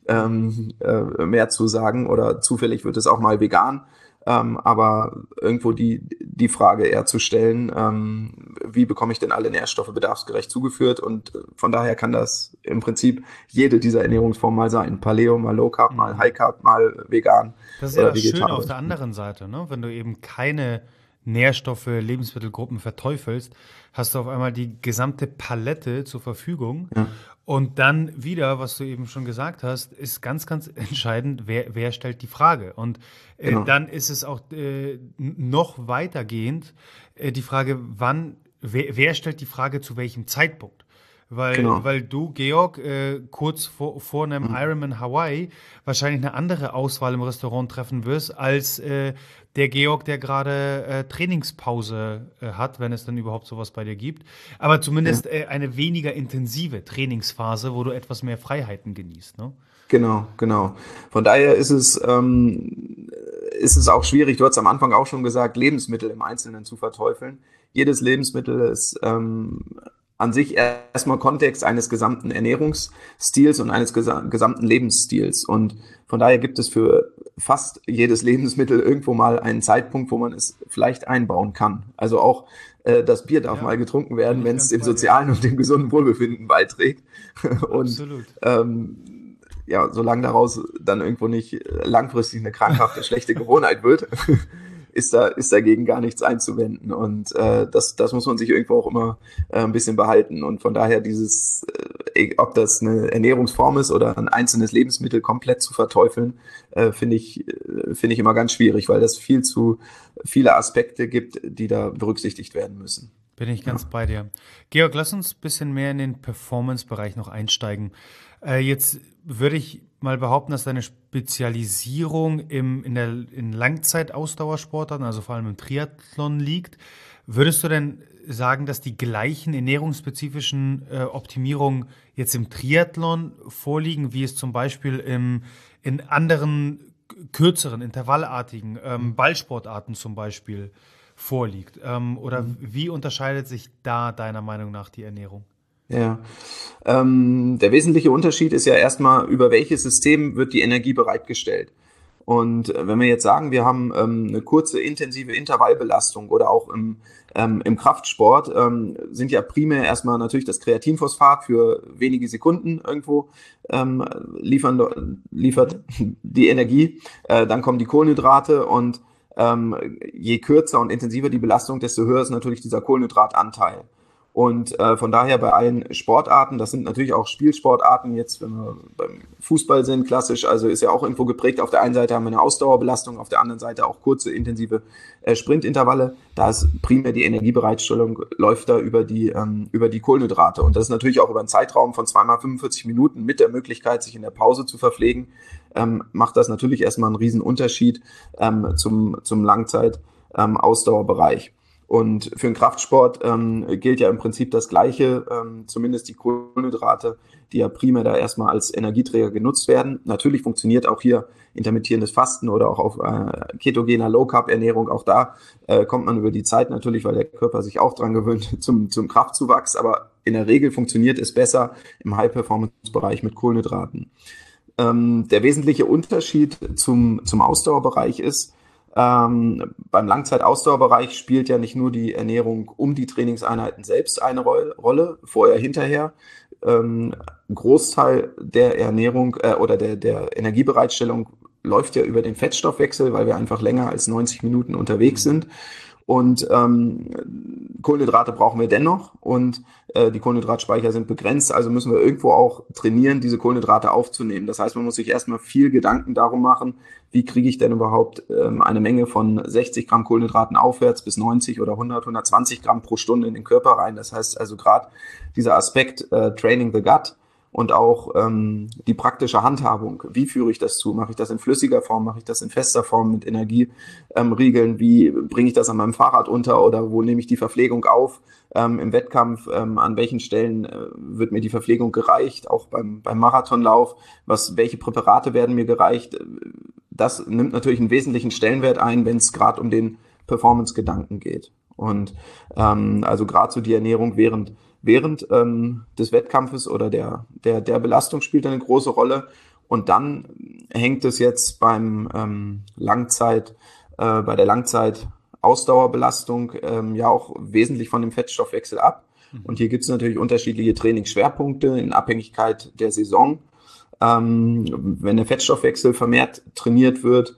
mehr zu sagen oder zufällig wird es auch mal vegan. Aber irgendwo die Frage eher zu stellen, wie bekomme ich denn alle Nährstoffe bedarfsgerecht zugeführt? Und von daher kann das im Prinzip jede dieser Ernährungsformen mal sein. Paleo, mal Low Carb, mal High Carb, mal vegan Das ist ja oder das Schöne auf vegetarisch. der anderen Seite, ne? Wenn du eben keine Nährstoffe, Lebensmittelgruppen verteufelst, hast du auf einmal die gesamte Palette zur Verfügung. Ja, Und dann wieder, was du eben schon gesagt hast, ist ganz, ganz entscheidend, wer stellt die Frage. Und genau, dann ist es auch noch weitergehend die Frage, wer stellt die Frage zu welchem Zeitpunkt? genau. Weil du, Georg, kurz vor einem Ironman Hawaii wahrscheinlich eine andere Auswahl im Restaurant treffen wirst, als der Georg, der gerade Trainingspause hat, wenn es dann überhaupt sowas bei dir gibt. Aber Ja. zumindest eine weniger intensive Trainingsphase, wo du etwas mehr Freiheiten genießt, ne? Genau, genau. Von daher ist es auch schwierig, du hast am Anfang auch schon gesagt, Lebensmittel im Einzelnen zu verteufeln. Jedes Lebensmittel ist an sich erstmal Kontext eines gesamten Ernährungsstils und eines gesamten Lebensstils. Und von daher gibt es für fast jedes Lebensmittel irgendwo mal einen Zeitpunkt, wo man es vielleicht einbauen kann. Also auch das Bier darf Ja, mal getrunken bin werden, ich wenn es ganz dem bei dir. sozialen und dem gesunden Wohlbefinden beiträgt. Und Absolut. ja, solange daraus dann irgendwo nicht langfristig eine krankhafte, schlechte Gewohnheit wird, ist dagegen gar nichts einzuwenden. Und das muss man sich irgendwo auch immer ein bisschen behalten. Und von daher ob das eine Ernährungsform ist oder ein einzelnes Lebensmittel komplett zu verteufeln, finde ich immer ganz schwierig, weil das viel zu viele Aspekte gibt, die da berücksichtigt werden müssen. Bin ich Ja, ganz bei dir. Georg, lass uns ein bisschen mehr in den Performance-Bereich noch einsteigen. Jetzt würde ich mal behaupten, dass deine Spezialisierung in Langzeitausdauersportarten, also vor allem im Triathlon liegt. Würdest du denn sagen, dass die gleichen ernährungsspezifischen Optimierungen jetzt im Triathlon vorliegen, wie es zum Beispiel in anderen kürzeren, intervallartigen Ballsportarten zum Beispiel vorliegt? Oder wie unterscheidet sich da deiner Meinung nach die Ernährung? ja. Der wesentliche Unterschied ist ja erstmal, über welches System wird die Energie bereitgestellt. Und wenn wir jetzt sagen, wir haben eine kurze, intensive Intervallbelastung oder auch im Kraftsport, sind ja primär erstmal natürlich das Kreatinphosphat für wenige Sekunden irgendwo liefert die Energie. Dann kommen die Kohlenhydrate und je kürzer und intensiver die Belastung, desto höher ist natürlich dieser Kohlenhydratanteil. Und von daher bei allen Sportarten, das sind natürlich auch Spielsportarten, jetzt wenn wir beim Fußball sind, klassisch, also ist ja auch irgendwo geprägt. Auf der einen Seite haben wir eine Ausdauerbelastung, auf der anderen Seite auch kurze, intensive Sprintintervalle. Da ist primär die Energiebereitstellung, läuft da über die Kohlenhydrate. Und das ist natürlich auch über einen Zeitraum von 2 mal 45 Minuten mit der Möglichkeit, sich in der Pause zu verpflegen, macht das natürlich erstmal einen riesen Unterschied zum Langzeit-Ausdauerbereich. Und für den Kraftsport gilt ja im Prinzip das Gleiche, zumindest die Kohlenhydrate, die ja primär da erstmal als Energieträger genutzt werden. Natürlich funktioniert auch hier intermittierendes Fasten oder auch auf ketogener Low-Carb-Ernährung. Auch da kommt man über die Zeit natürlich, weil der Körper sich auch dran gewöhnt, zum Kraftzuwachs. Aber in der Regel funktioniert es besser im High-Performance-Bereich mit Kohlenhydraten. Der wesentliche Unterschied zum Ausdauerbereich ist, beim Langzeitausdauerbereich spielt ja nicht nur die Ernährung um die Trainingseinheiten selbst eine Rolle, vorher, hinterher. Ein Großteil der Ernährung oder der Energiebereitstellung läuft ja über den Fettstoffwechsel, weil wir einfach länger als 90 Minuten unterwegs sind. Und Kohlenhydrate brauchen wir dennoch und die Kohlenhydratspeicher sind begrenzt, also müssen wir irgendwo auch trainieren, diese Kohlenhydrate aufzunehmen. Das heißt, man muss sich erstmal viel Gedanken darum machen, wie kriege ich denn überhaupt eine Menge von 60 Gramm Kohlenhydraten aufwärts bis 90 oder 100, 120 Gramm pro Stunde in den Körper rein. Das heißt also gerade dieser Aspekt Training the Gut und auch die praktische Handhabung. Wie führe ich das zu? Mache ich das in flüssiger Form? Mache ich das in fester Form mit Energieriegeln? Wie bringe ich das an meinem Fahrrad unter? Oder wo nehme ich die Verpflegung auf? Im Wettkampf, an welchen Stellen wird mir die Verpflegung gereicht? Auch beim Marathonlauf, welche Präparate werden mir gereicht? Das nimmt natürlich einen wesentlichen Stellenwert ein, wenn es gerade um den Performance-Gedanken geht. Und also gerade so die Ernährung während des Wettkampfes oder der Belastung spielt eine große Rolle. Und dann hängt es jetzt bei der Langzeitausdauerbelastung ja auch wesentlich von dem Fettstoffwechsel ab. Und hier gibt es natürlich unterschiedliche Trainingsschwerpunkte in Abhängigkeit der Saison. Wenn der Fettstoffwechsel vermehrt trainiert wird,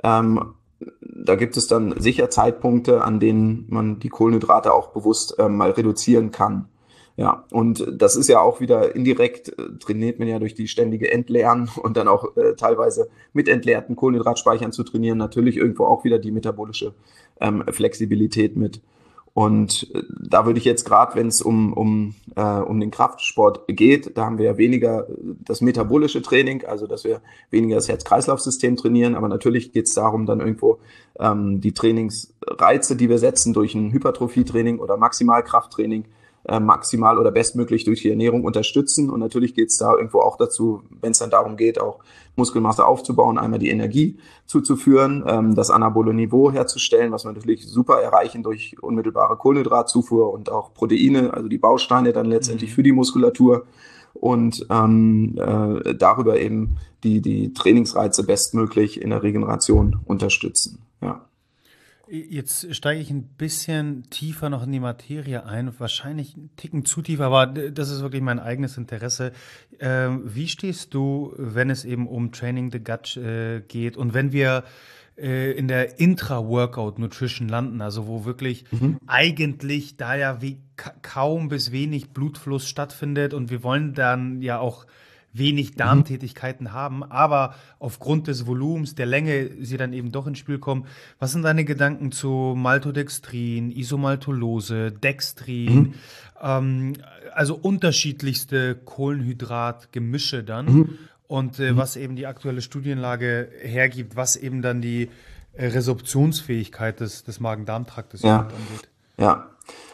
da gibt es dann sicher Zeitpunkte, an denen man die Kohlenhydrate auch bewusst mal reduzieren kann. Ja, und das ist ja auch wieder indirekt, trainiert man ja durch die ständige Entleeren und dann auch teilweise mit entleerten Kohlenhydratspeichern zu trainieren, natürlich irgendwo auch wieder die metabolische Flexibilität mit. Und da würde ich jetzt gerade, wenn es um den Kraftsport geht, da haben wir ja weniger das metabolische Training, also dass wir weniger das Herz-Kreislauf-System trainieren, aber natürlich geht es darum, dann irgendwo die Trainingsreize, die wir setzen durch ein Hypertrophie-Training oder Maximalkrafttraining, maximal oder bestmöglich durch die Ernährung unterstützen. Und natürlich geht es da irgendwo auch dazu, wenn es dann darum geht, auch Muskelmasse aufzubauen, einmal die Energie zuzuführen, das anabole Niveau herzustellen, was wir natürlich super erreichen durch unmittelbare Kohlenhydratzufuhr und auch Proteine, also die Bausteine dann letztendlich für die Muskulatur. Und darüber eben die Trainingsreize bestmöglich in der Regeneration unterstützen. Ja. Jetzt steige ich ein bisschen tiefer noch in die Materie ein, wahrscheinlich einen Ticken zu tief, aber das ist wirklich mein eigenes Interesse. Wie stehst du, wenn es eben um Training the Gut geht und wenn wir in der Intra-Workout-Nutrition landen, also wo wirklich eigentlich da ja wie kaum bis wenig Blutfluss stattfindet und wir wollen dann ja auch wenig Darmtätigkeiten haben, aber aufgrund des Volumens, der Länge, sie dann eben doch ins Spiel kommen. Was sind deine Gedanken zu Maltodextrin, Isomaltolose, Dextrin, also unterschiedlichste Kohlenhydratgemische dann und was eben die aktuelle Studienlage hergibt, was eben dann die Resorptionsfähigkeit des Magen-Darm-Traktes angeht. Ja.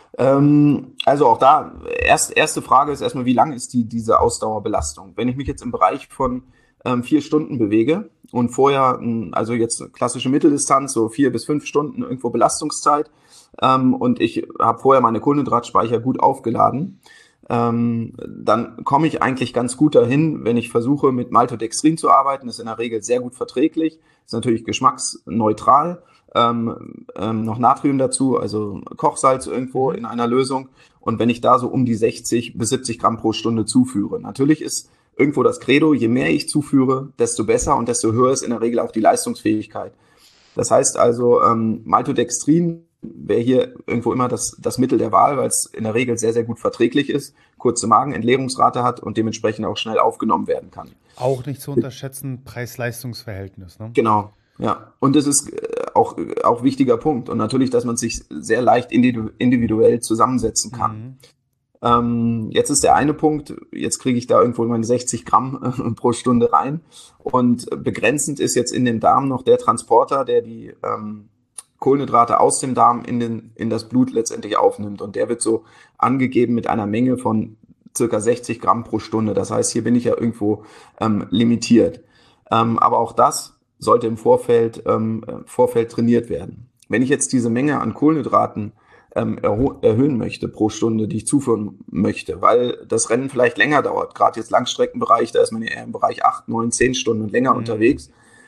Also auch da, erste Frage ist erstmal, wie lang ist diese Ausdauerbelastung? Wenn ich mich jetzt im Bereich von 4 Stunden bewege und vorher, also jetzt klassische Mitteldistanz, so 4 bis 5 Stunden irgendwo Belastungszeit und ich habe vorher meine Kohlenhydratspeicher gut aufgeladen, dann komme ich eigentlich ganz gut dahin, wenn ich versuche, mit Maltodextrin zu arbeiten. Das ist in der Regel sehr gut verträglich, ist natürlich geschmacksneutral. Noch Natrium dazu, also Kochsalz irgendwo in einer Lösung. Und wenn ich da so um die 60 bis 70 Gramm pro Stunde zuführe. Natürlich ist irgendwo das Credo, je mehr ich zuführe, desto besser und desto höher ist in der Regel auch die Leistungsfähigkeit. Das heißt also, Maltodextrin wäre hier irgendwo immer das Mittel der Wahl, weil es in der Regel sehr, sehr gut verträglich ist, kurze Magenentleerungsrate hat und dementsprechend auch schnell aufgenommen werden kann. Auch nicht zu unterschätzen, Preis-Leistungs-Verhältnis, ne? Genau. Ja, und das ist auch wichtiger Punkt. Und natürlich, dass man sich sehr leicht individuell zusammensetzen kann. Jetzt ist der eine Punkt, jetzt kriege ich da irgendwo meine 60 Gramm pro Stunde rein. Und begrenzend ist jetzt in dem Darm noch der Transporter, der die Kohlenhydrate aus dem Darm in das Blut letztendlich aufnimmt. Und der wird so angegeben mit einer Menge von circa 60 Gramm pro Stunde. Das heißt, hier bin ich ja irgendwo limitiert. Aber auch das sollte im Vorfeld trainiert werden. Wenn ich jetzt diese Menge an Kohlenhydraten erhöhen möchte pro Stunde, die ich zuführen möchte, weil das Rennen vielleicht länger dauert, gerade jetzt Langstreckenbereich, da ist man ja eher im Bereich 8, 9, 10 Stunden und länger unterwegs.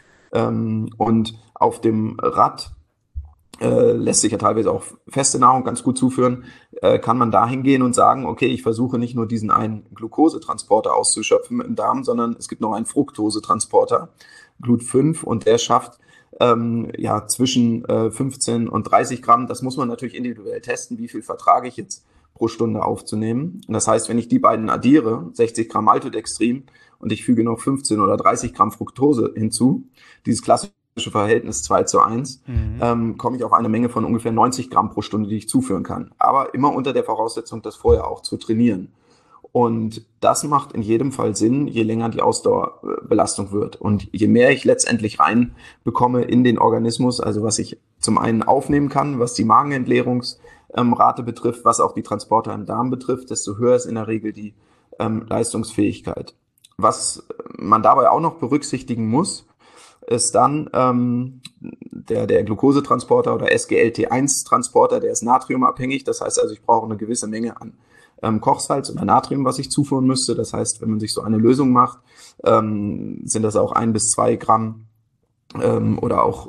Und auf dem Rad lässt sich ja teilweise auch feste Nahrung ganz gut zuführen, kann man dahin gehen und sagen, okay, ich versuche nicht nur diesen einen Glukosetransporter auszuschöpfen im Darm, sondern es gibt noch einen Fructosetransporter, GLUT5, und der schafft zwischen 15 und 30 Gramm. Das muss man natürlich individuell testen, wie viel vertrage ich jetzt pro Stunde aufzunehmen. Und das heißt, wenn ich die beiden addiere, 60 Gramm Maltodextrin und ich füge noch 15 oder 30 Gramm Fructose hinzu, dieses klassische Verhältnis 2:1, komme ich auf eine Menge von ungefähr 90 Gramm pro Stunde, die ich zuführen kann. Aber immer unter der Voraussetzung, das vorher auch zu trainieren. Und das macht in jedem Fall Sinn, je länger die Ausdauerbelastung wird. Und je mehr ich letztendlich reinbekomme in den Organismus, also was ich zum einen aufnehmen kann, was die Magenentleerungsrate betrifft, was auch die Transporter im Darm betrifft, desto höher ist in der Regel die Leistungsfähigkeit. Was man dabei auch noch berücksichtigen muss, ist dann der Glukosetransporter oder SGLT1-Transporter, der ist natriumabhängig. Das heißt also, ich brauche eine gewisse Menge an Kochsalz oder Natrium, was ich zuführen müsste. Das heißt, wenn man sich so eine Lösung macht, sind das auch 1 bis 2 Gramm oder auch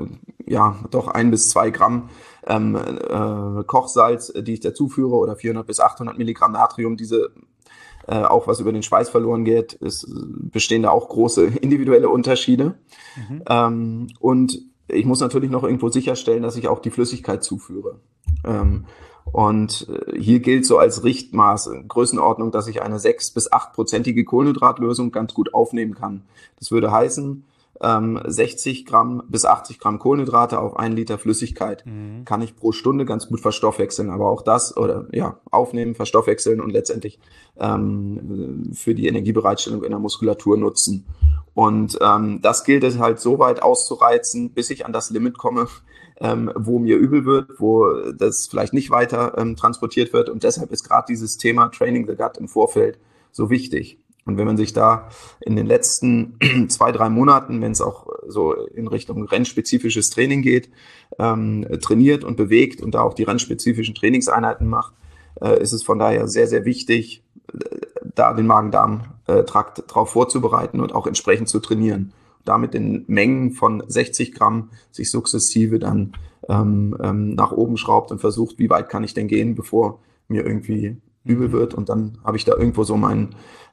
1 bis 2 Gramm Kochsalz, die ich dazu führe, oder 400 bis 800 Milligramm Natrium. Diese auch was über den Schweiß verloren geht, bestehen da auch große individuelle Unterschiede. Und ich muss natürlich noch irgendwo sicherstellen, dass ich auch die Flüssigkeit zuführe. Und hier gilt so als Richtmaß, Größenordnung, dass ich eine 6- bis 8-prozentige Kohlenhydratlösung ganz gut aufnehmen kann. Das würde heißen, 60 Gramm bis 80 Gramm Kohlenhydrate auf 1 Liter Flüssigkeit kann ich pro Stunde ganz gut verstoffwechseln. Aber auch das aufnehmen, verstoffwechseln und letztendlich für die Energiebereitstellung in der Muskulatur nutzen. Und das gilt es halt so weit auszureizen, bis ich an das Limit komme, wo mir übel wird, wo das vielleicht nicht weiter transportiert wird. Und deshalb ist gerade dieses Thema Training the Gut im Vorfeld so wichtig. Und wenn man sich da in den letzten 2-3 Monaten, wenn es auch so in Richtung rennspezifisches Training geht, trainiert und bewegt und da auch die rennspezifischen Trainingseinheiten macht, ist es von daher sehr, sehr wichtig, da den Magen-Darm-Trakt drauf vorzubereiten und auch entsprechend zu trainieren. Damit in Mengen von 60 Gramm sich sukzessive dann nach oben schraubt und versucht, wie weit kann ich denn gehen, bevor mir irgendwie übel wird. Und dann habe ich da irgendwo so meine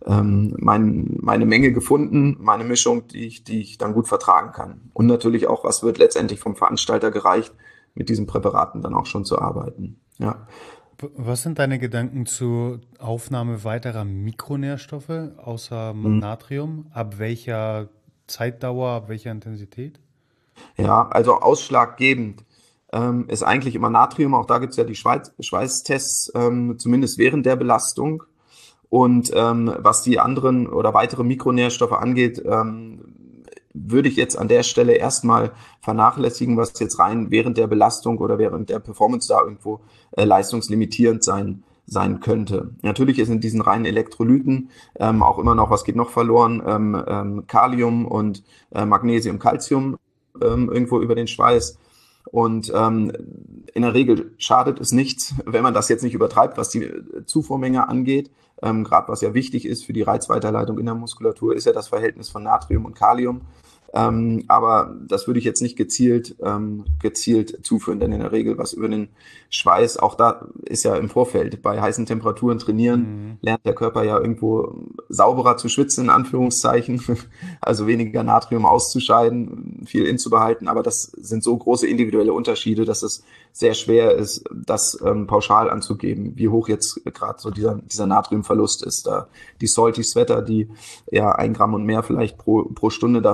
Menge gefunden, meine Mischung, die ich dann gut vertragen kann. Und natürlich auch, was wird letztendlich vom Veranstalter gereicht, mit diesen Präparaten dann auch schon zu arbeiten. Ja. Was sind deine Gedanken zur Aufnahme weiterer Mikronährstoffe außer Natrium? Ab welcher Zeitdauer, ab welcher Intensität? Ja, also ausschlaggebend ist eigentlich immer Natrium. Auch da gibt es ja die Schweißtests, zumindest während der Belastung. Und was die anderen oder weitere Mikronährstoffe angeht, würde ich jetzt an der Stelle erstmal vernachlässigen, was jetzt rein während der Belastung oder während der Performance da irgendwo leistungslimitierend sein könnte. Natürlich ist in diesen reinen Elektrolyten auch immer noch, was geht noch verloren, Kalium und Magnesium, Calcium irgendwo über den Schweiß. Und in der Regel schadet es nichts, wenn man das jetzt nicht übertreibt, was die Zufuhrmenge angeht. Gerade was ja wichtig ist für die Reizweiterleitung in der Muskulatur, ist ja das Verhältnis von Natrium und Kalium. Aber das würde ich jetzt nicht gezielt zuführen, denn in der Regel was über den Schweiß, auch da ist ja im Vorfeld bei heißen Temperaturen trainieren, lernt der Körper ja irgendwo sauberer zu schwitzen, in Anführungszeichen, also weniger Natrium auszuscheiden, viel inzubehalten, aber das sind so große individuelle Unterschiede, dass es sehr schwer ist, das pauschal anzugeben, wie hoch jetzt gerade so dieser Natriumverlust ist. Da die Salty Sweater, die ja 1 Gramm und mehr vielleicht pro Stunde da verlieren können,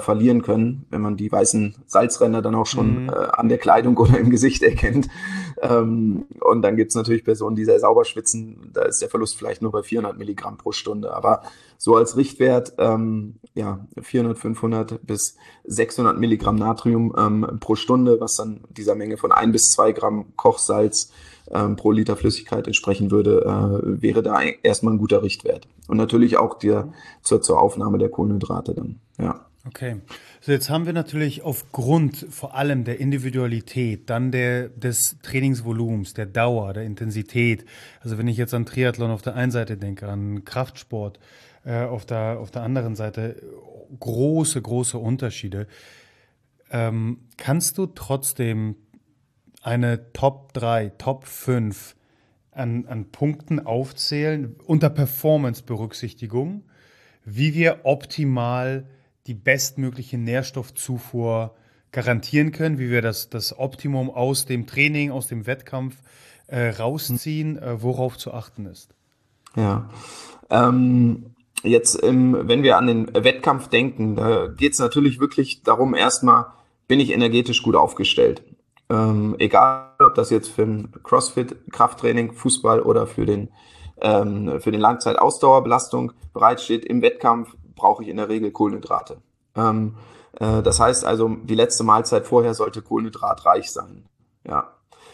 können, wenn man die weißen Salzränder dann auch schon an der Kleidung oder im Gesicht erkennt. Und dann gibt es natürlich Personen, die sehr sauber schwitzen. Da ist der Verlust vielleicht nur bei 400 Milligramm pro Stunde. Aber so als Richtwert 400, 500 bis 600 Milligramm Natrium pro Stunde, was dann dieser Menge von 1 bis 2 Gramm Kochsalz pro Liter Flüssigkeit entsprechen würde, wäre da erstmal ein guter Richtwert. Und natürlich auch zur Aufnahme der Kohlenhydrate dann, ja. Okay, so jetzt haben wir natürlich aufgrund vor allem der Individualität, dann des Trainingsvolumens, der Dauer, der Intensität, also wenn ich jetzt an Triathlon auf der einen Seite denke, an Kraftsport auf der anderen Seite, große Unterschiede. Kannst du trotzdem eine Top 3, Top 5 an Punkten aufzählen, unter Performance-Berücksichtigung, wie wir optimal die bestmögliche Nährstoffzufuhr garantieren können, wie wir das Optimum aus dem Training, aus dem Wettkampf rausziehen, worauf zu achten ist? Ja, jetzt, wenn wir an den Wettkampf denken, da geht es natürlich wirklich darum, erstmal, bin ich energetisch gut aufgestellt? Egal, ob das jetzt für ein CrossFit, Krafttraining, Fußball oder für den Langzeit-Ausdauerbelastung bereitsteht, im Wettkampf brauche ich in der Regel Kohlenhydrate. Das heißt also, die letzte Mahlzeit vorher sollte kohlenhydratreich sein. Ja.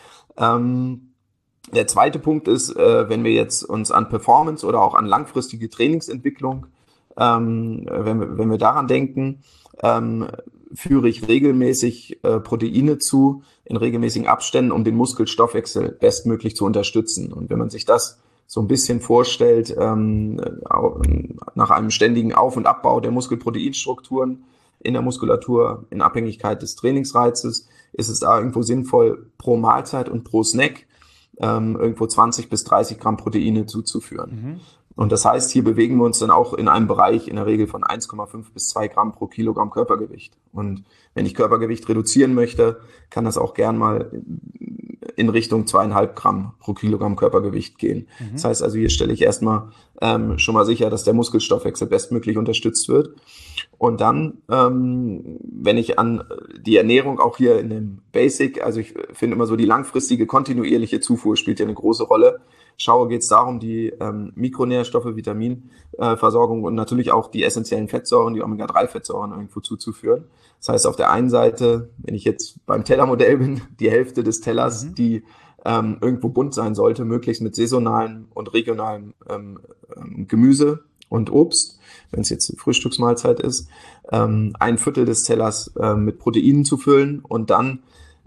Der zweite Punkt ist, wenn wir jetzt uns an Performance oder auch an langfristige Trainingsentwicklung, wenn wir daran denken, führe ich regelmäßig Proteine zu in regelmäßigen Abständen, um den Muskelstoffwechsel bestmöglich zu unterstützen. Und wenn man sich das so ein bisschen vorstellt, nach einem ständigen Auf- und Abbau der Muskelproteinstrukturen in der Muskulatur in Abhängigkeit des Trainingsreizes, ist es da irgendwo sinnvoll, pro Mahlzeit und pro Snack irgendwo 20 bis 30 Gramm Proteine zuzuführen. Mhm. Und das heißt, hier bewegen wir uns dann auch in einem Bereich in der Regel von 1,5 bis 2 Gramm pro Kilogramm Körpergewicht. Und wenn ich Körpergewicht reduzieren möchte, kann das auch gern mal in Richtung 2,5 Gramm pro Kilogramm Körpergewicht gehen. Mhm. Das heißt also, hier stelle ich erstmal schon mal sicher, dass der Muskelstoffwechsel bestmöglich unterstützt wird. Und dann, wenn ich an die Ernährung auch hier in dem Basic, also ich finde immer so die langfristige, kontinuierliche Zufuhr spielt ja eine große Rolle. Schaue, geht es darum, die Mikronährstoffe, Vitaminversorgung und natürlich auch die essentiellen Fettsäuren, die Omega-3-Fettsäuren irgendwo zuzuführen. Das heißt, auf der einen Seite, wenn ich jetzt beim Tellermodell bin, die Hälfte des Tellers, die irgendwo bunt sein sollte, möglichst mit saisonalem und regionalem Gemüse und Obst, wenn es jetzt Frühstücksmahlzeit ist, 1/4 des Tellers mit Proteinen zu füllen und dann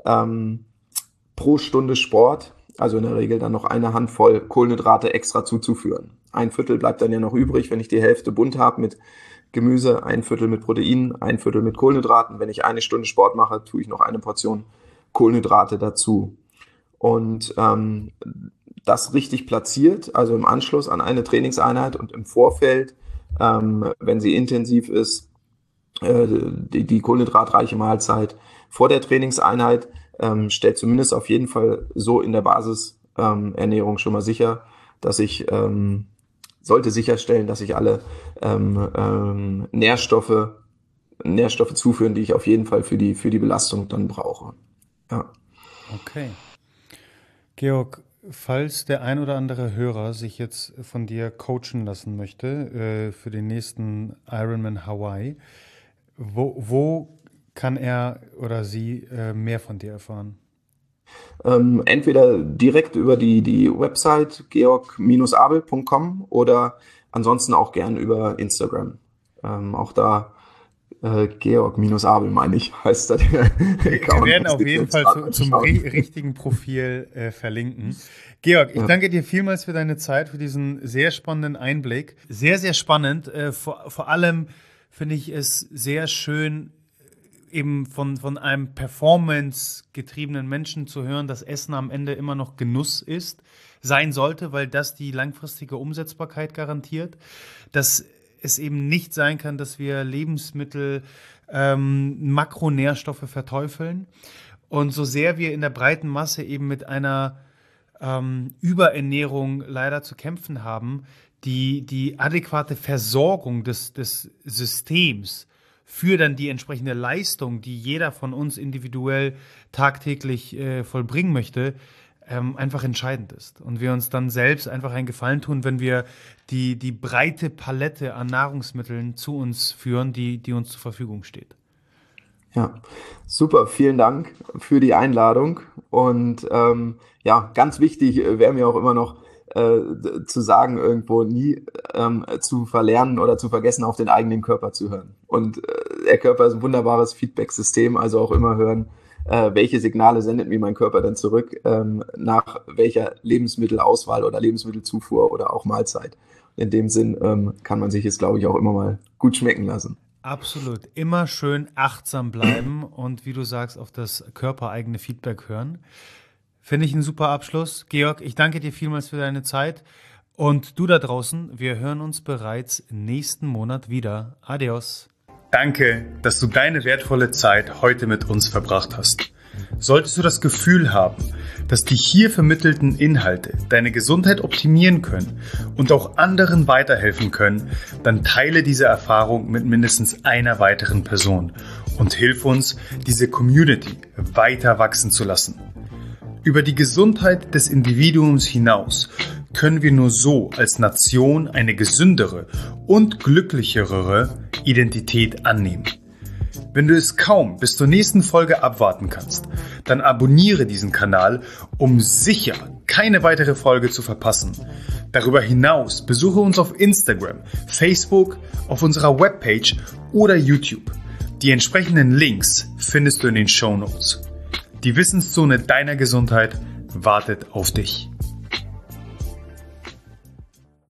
pro Stunde Sport, also in der Regel dann noch eine Handvoll Kohlenhydrate extra zuzuführen. 1/4 bleibt dann ja noch übrig, wenn ich die Hälfte bunt habe mit Gemüse, 1/4 mit Proteinen, 1/4 mit Kohlenhydraten. Wenn ich 1 Stunde Sport mache, tue ich noch eine Portion Kohlenhydrate dazu. Und das richtig platziert, also im Anschluss an eine Trainingseinheit und im Vorfeld, wenn sie intensiv ist, die kohlenhydratreiche Mahlzeit vor der Trainingseinheit, stellt zumindest auf jeden Fall so in der Basisernährung schon mal sicher, dass ich sollte sicherstellen, dass ich alle Nährstoffe zuführen, die ich auf jeden Fall für die Belastung dann brauche. Ja. Okay. Georg, falls der ein oder andere Hörer sich jetzt von dir coachen lassen möchte für den nächsten Ironman Hawaii, wo kann er oder sie mehr von dir erfahren? Entweder direkt über die Website georg-abel.com oder ansonsten auch gern über Instagram. Auch da Georg-Abel, meine ich, heißt das. Wir werden auf jeden Fall zum richtigen Profil verlinken. Georg, ich danke dir vielmals für deine Zeit, für diesen sehr spannenden Einblick. Sehr, sehr spannend. Vor allem finde ich es sehr schön, eben von einem performance-getriebenen Menschen zu hören, dass Essen am Ende immer noch Genuss sein sollte, weil das die langfristige Umsetzbarkeit garantiert. Dass es eben nicht sein kann, dass wir Lebensmittel, Makronährstoffe verteufeln. Und so sehr wir in der breiten Masse eben mit einer Überernährung leider zu kämpfen haben, die adäquate Versorgung des Systems für dann die entsprechende Leistung, die jeder von uns individuell tagtäglich vollbringen möchte, einfach entscheidend ist. Und wir uns dann selbst einfach einen Gefallen tun, wenn wir die breite Palette an Nahrungsmitteln zu uns führen, die uns zur Verfügung steht. Ja, super, vielen Dank für die Einladung. Und ganz wichtig wäre mir auch immer noch zu sagen, irgendwo nie zu verlernen oder zu vergessen, auf den eigenen Körper zu hören. Und der Körper ist ein wunderbares Feedback-System, also auch immer hören, welche Signale sendet mir mein Körper dann zurück, nach welcher Lebensmittelauswahl oder Lebensmittelzufuhr oder auch Mahlzeit. In dem Sinn kann man sich es, glaube ich, auch immer mal gut schmecken lassen. Absolut. Immer schön achtsam bleiben und, wie du sagst, auf das körpereigene Feedback hören. Finde ich einen super Abschluss. Georg, ich danke dir vielmals für deine Zeit. Und du da draußen, wir hören uns bereits nächsten Monat wieder. Adios. Danke, dass du deine wertvolle Zeit heute mit uns verbracht hast. Solltest du das Gefühl haben, dass die hier vermittelten Inhalte deine Gesundheit optimieren können und auch anderen weiterhelfen können, dann teile diese Erfahrung mit mindestens einer weiteren Person und hilf uns, diese Community weiter wachsen zu lassen. Über die Gesundheit des Individuums hinaus können wir nur so als Nation eine gesündere und glücklichere Identität annehmen. Wenn du es kaum bis zur nächsten Folge abwarten kannst, dann abonniere diesen Kanal, um sicher keine weitere Folge zu verpassen. Darüber hinaus besuche uns auf Instagram, Facebook, auf unserer Webpage oder YouTube. Die entsprechenden Links findest du in den Shownotes. Die Wissenszone deiner Gesundheit wartet auf dich.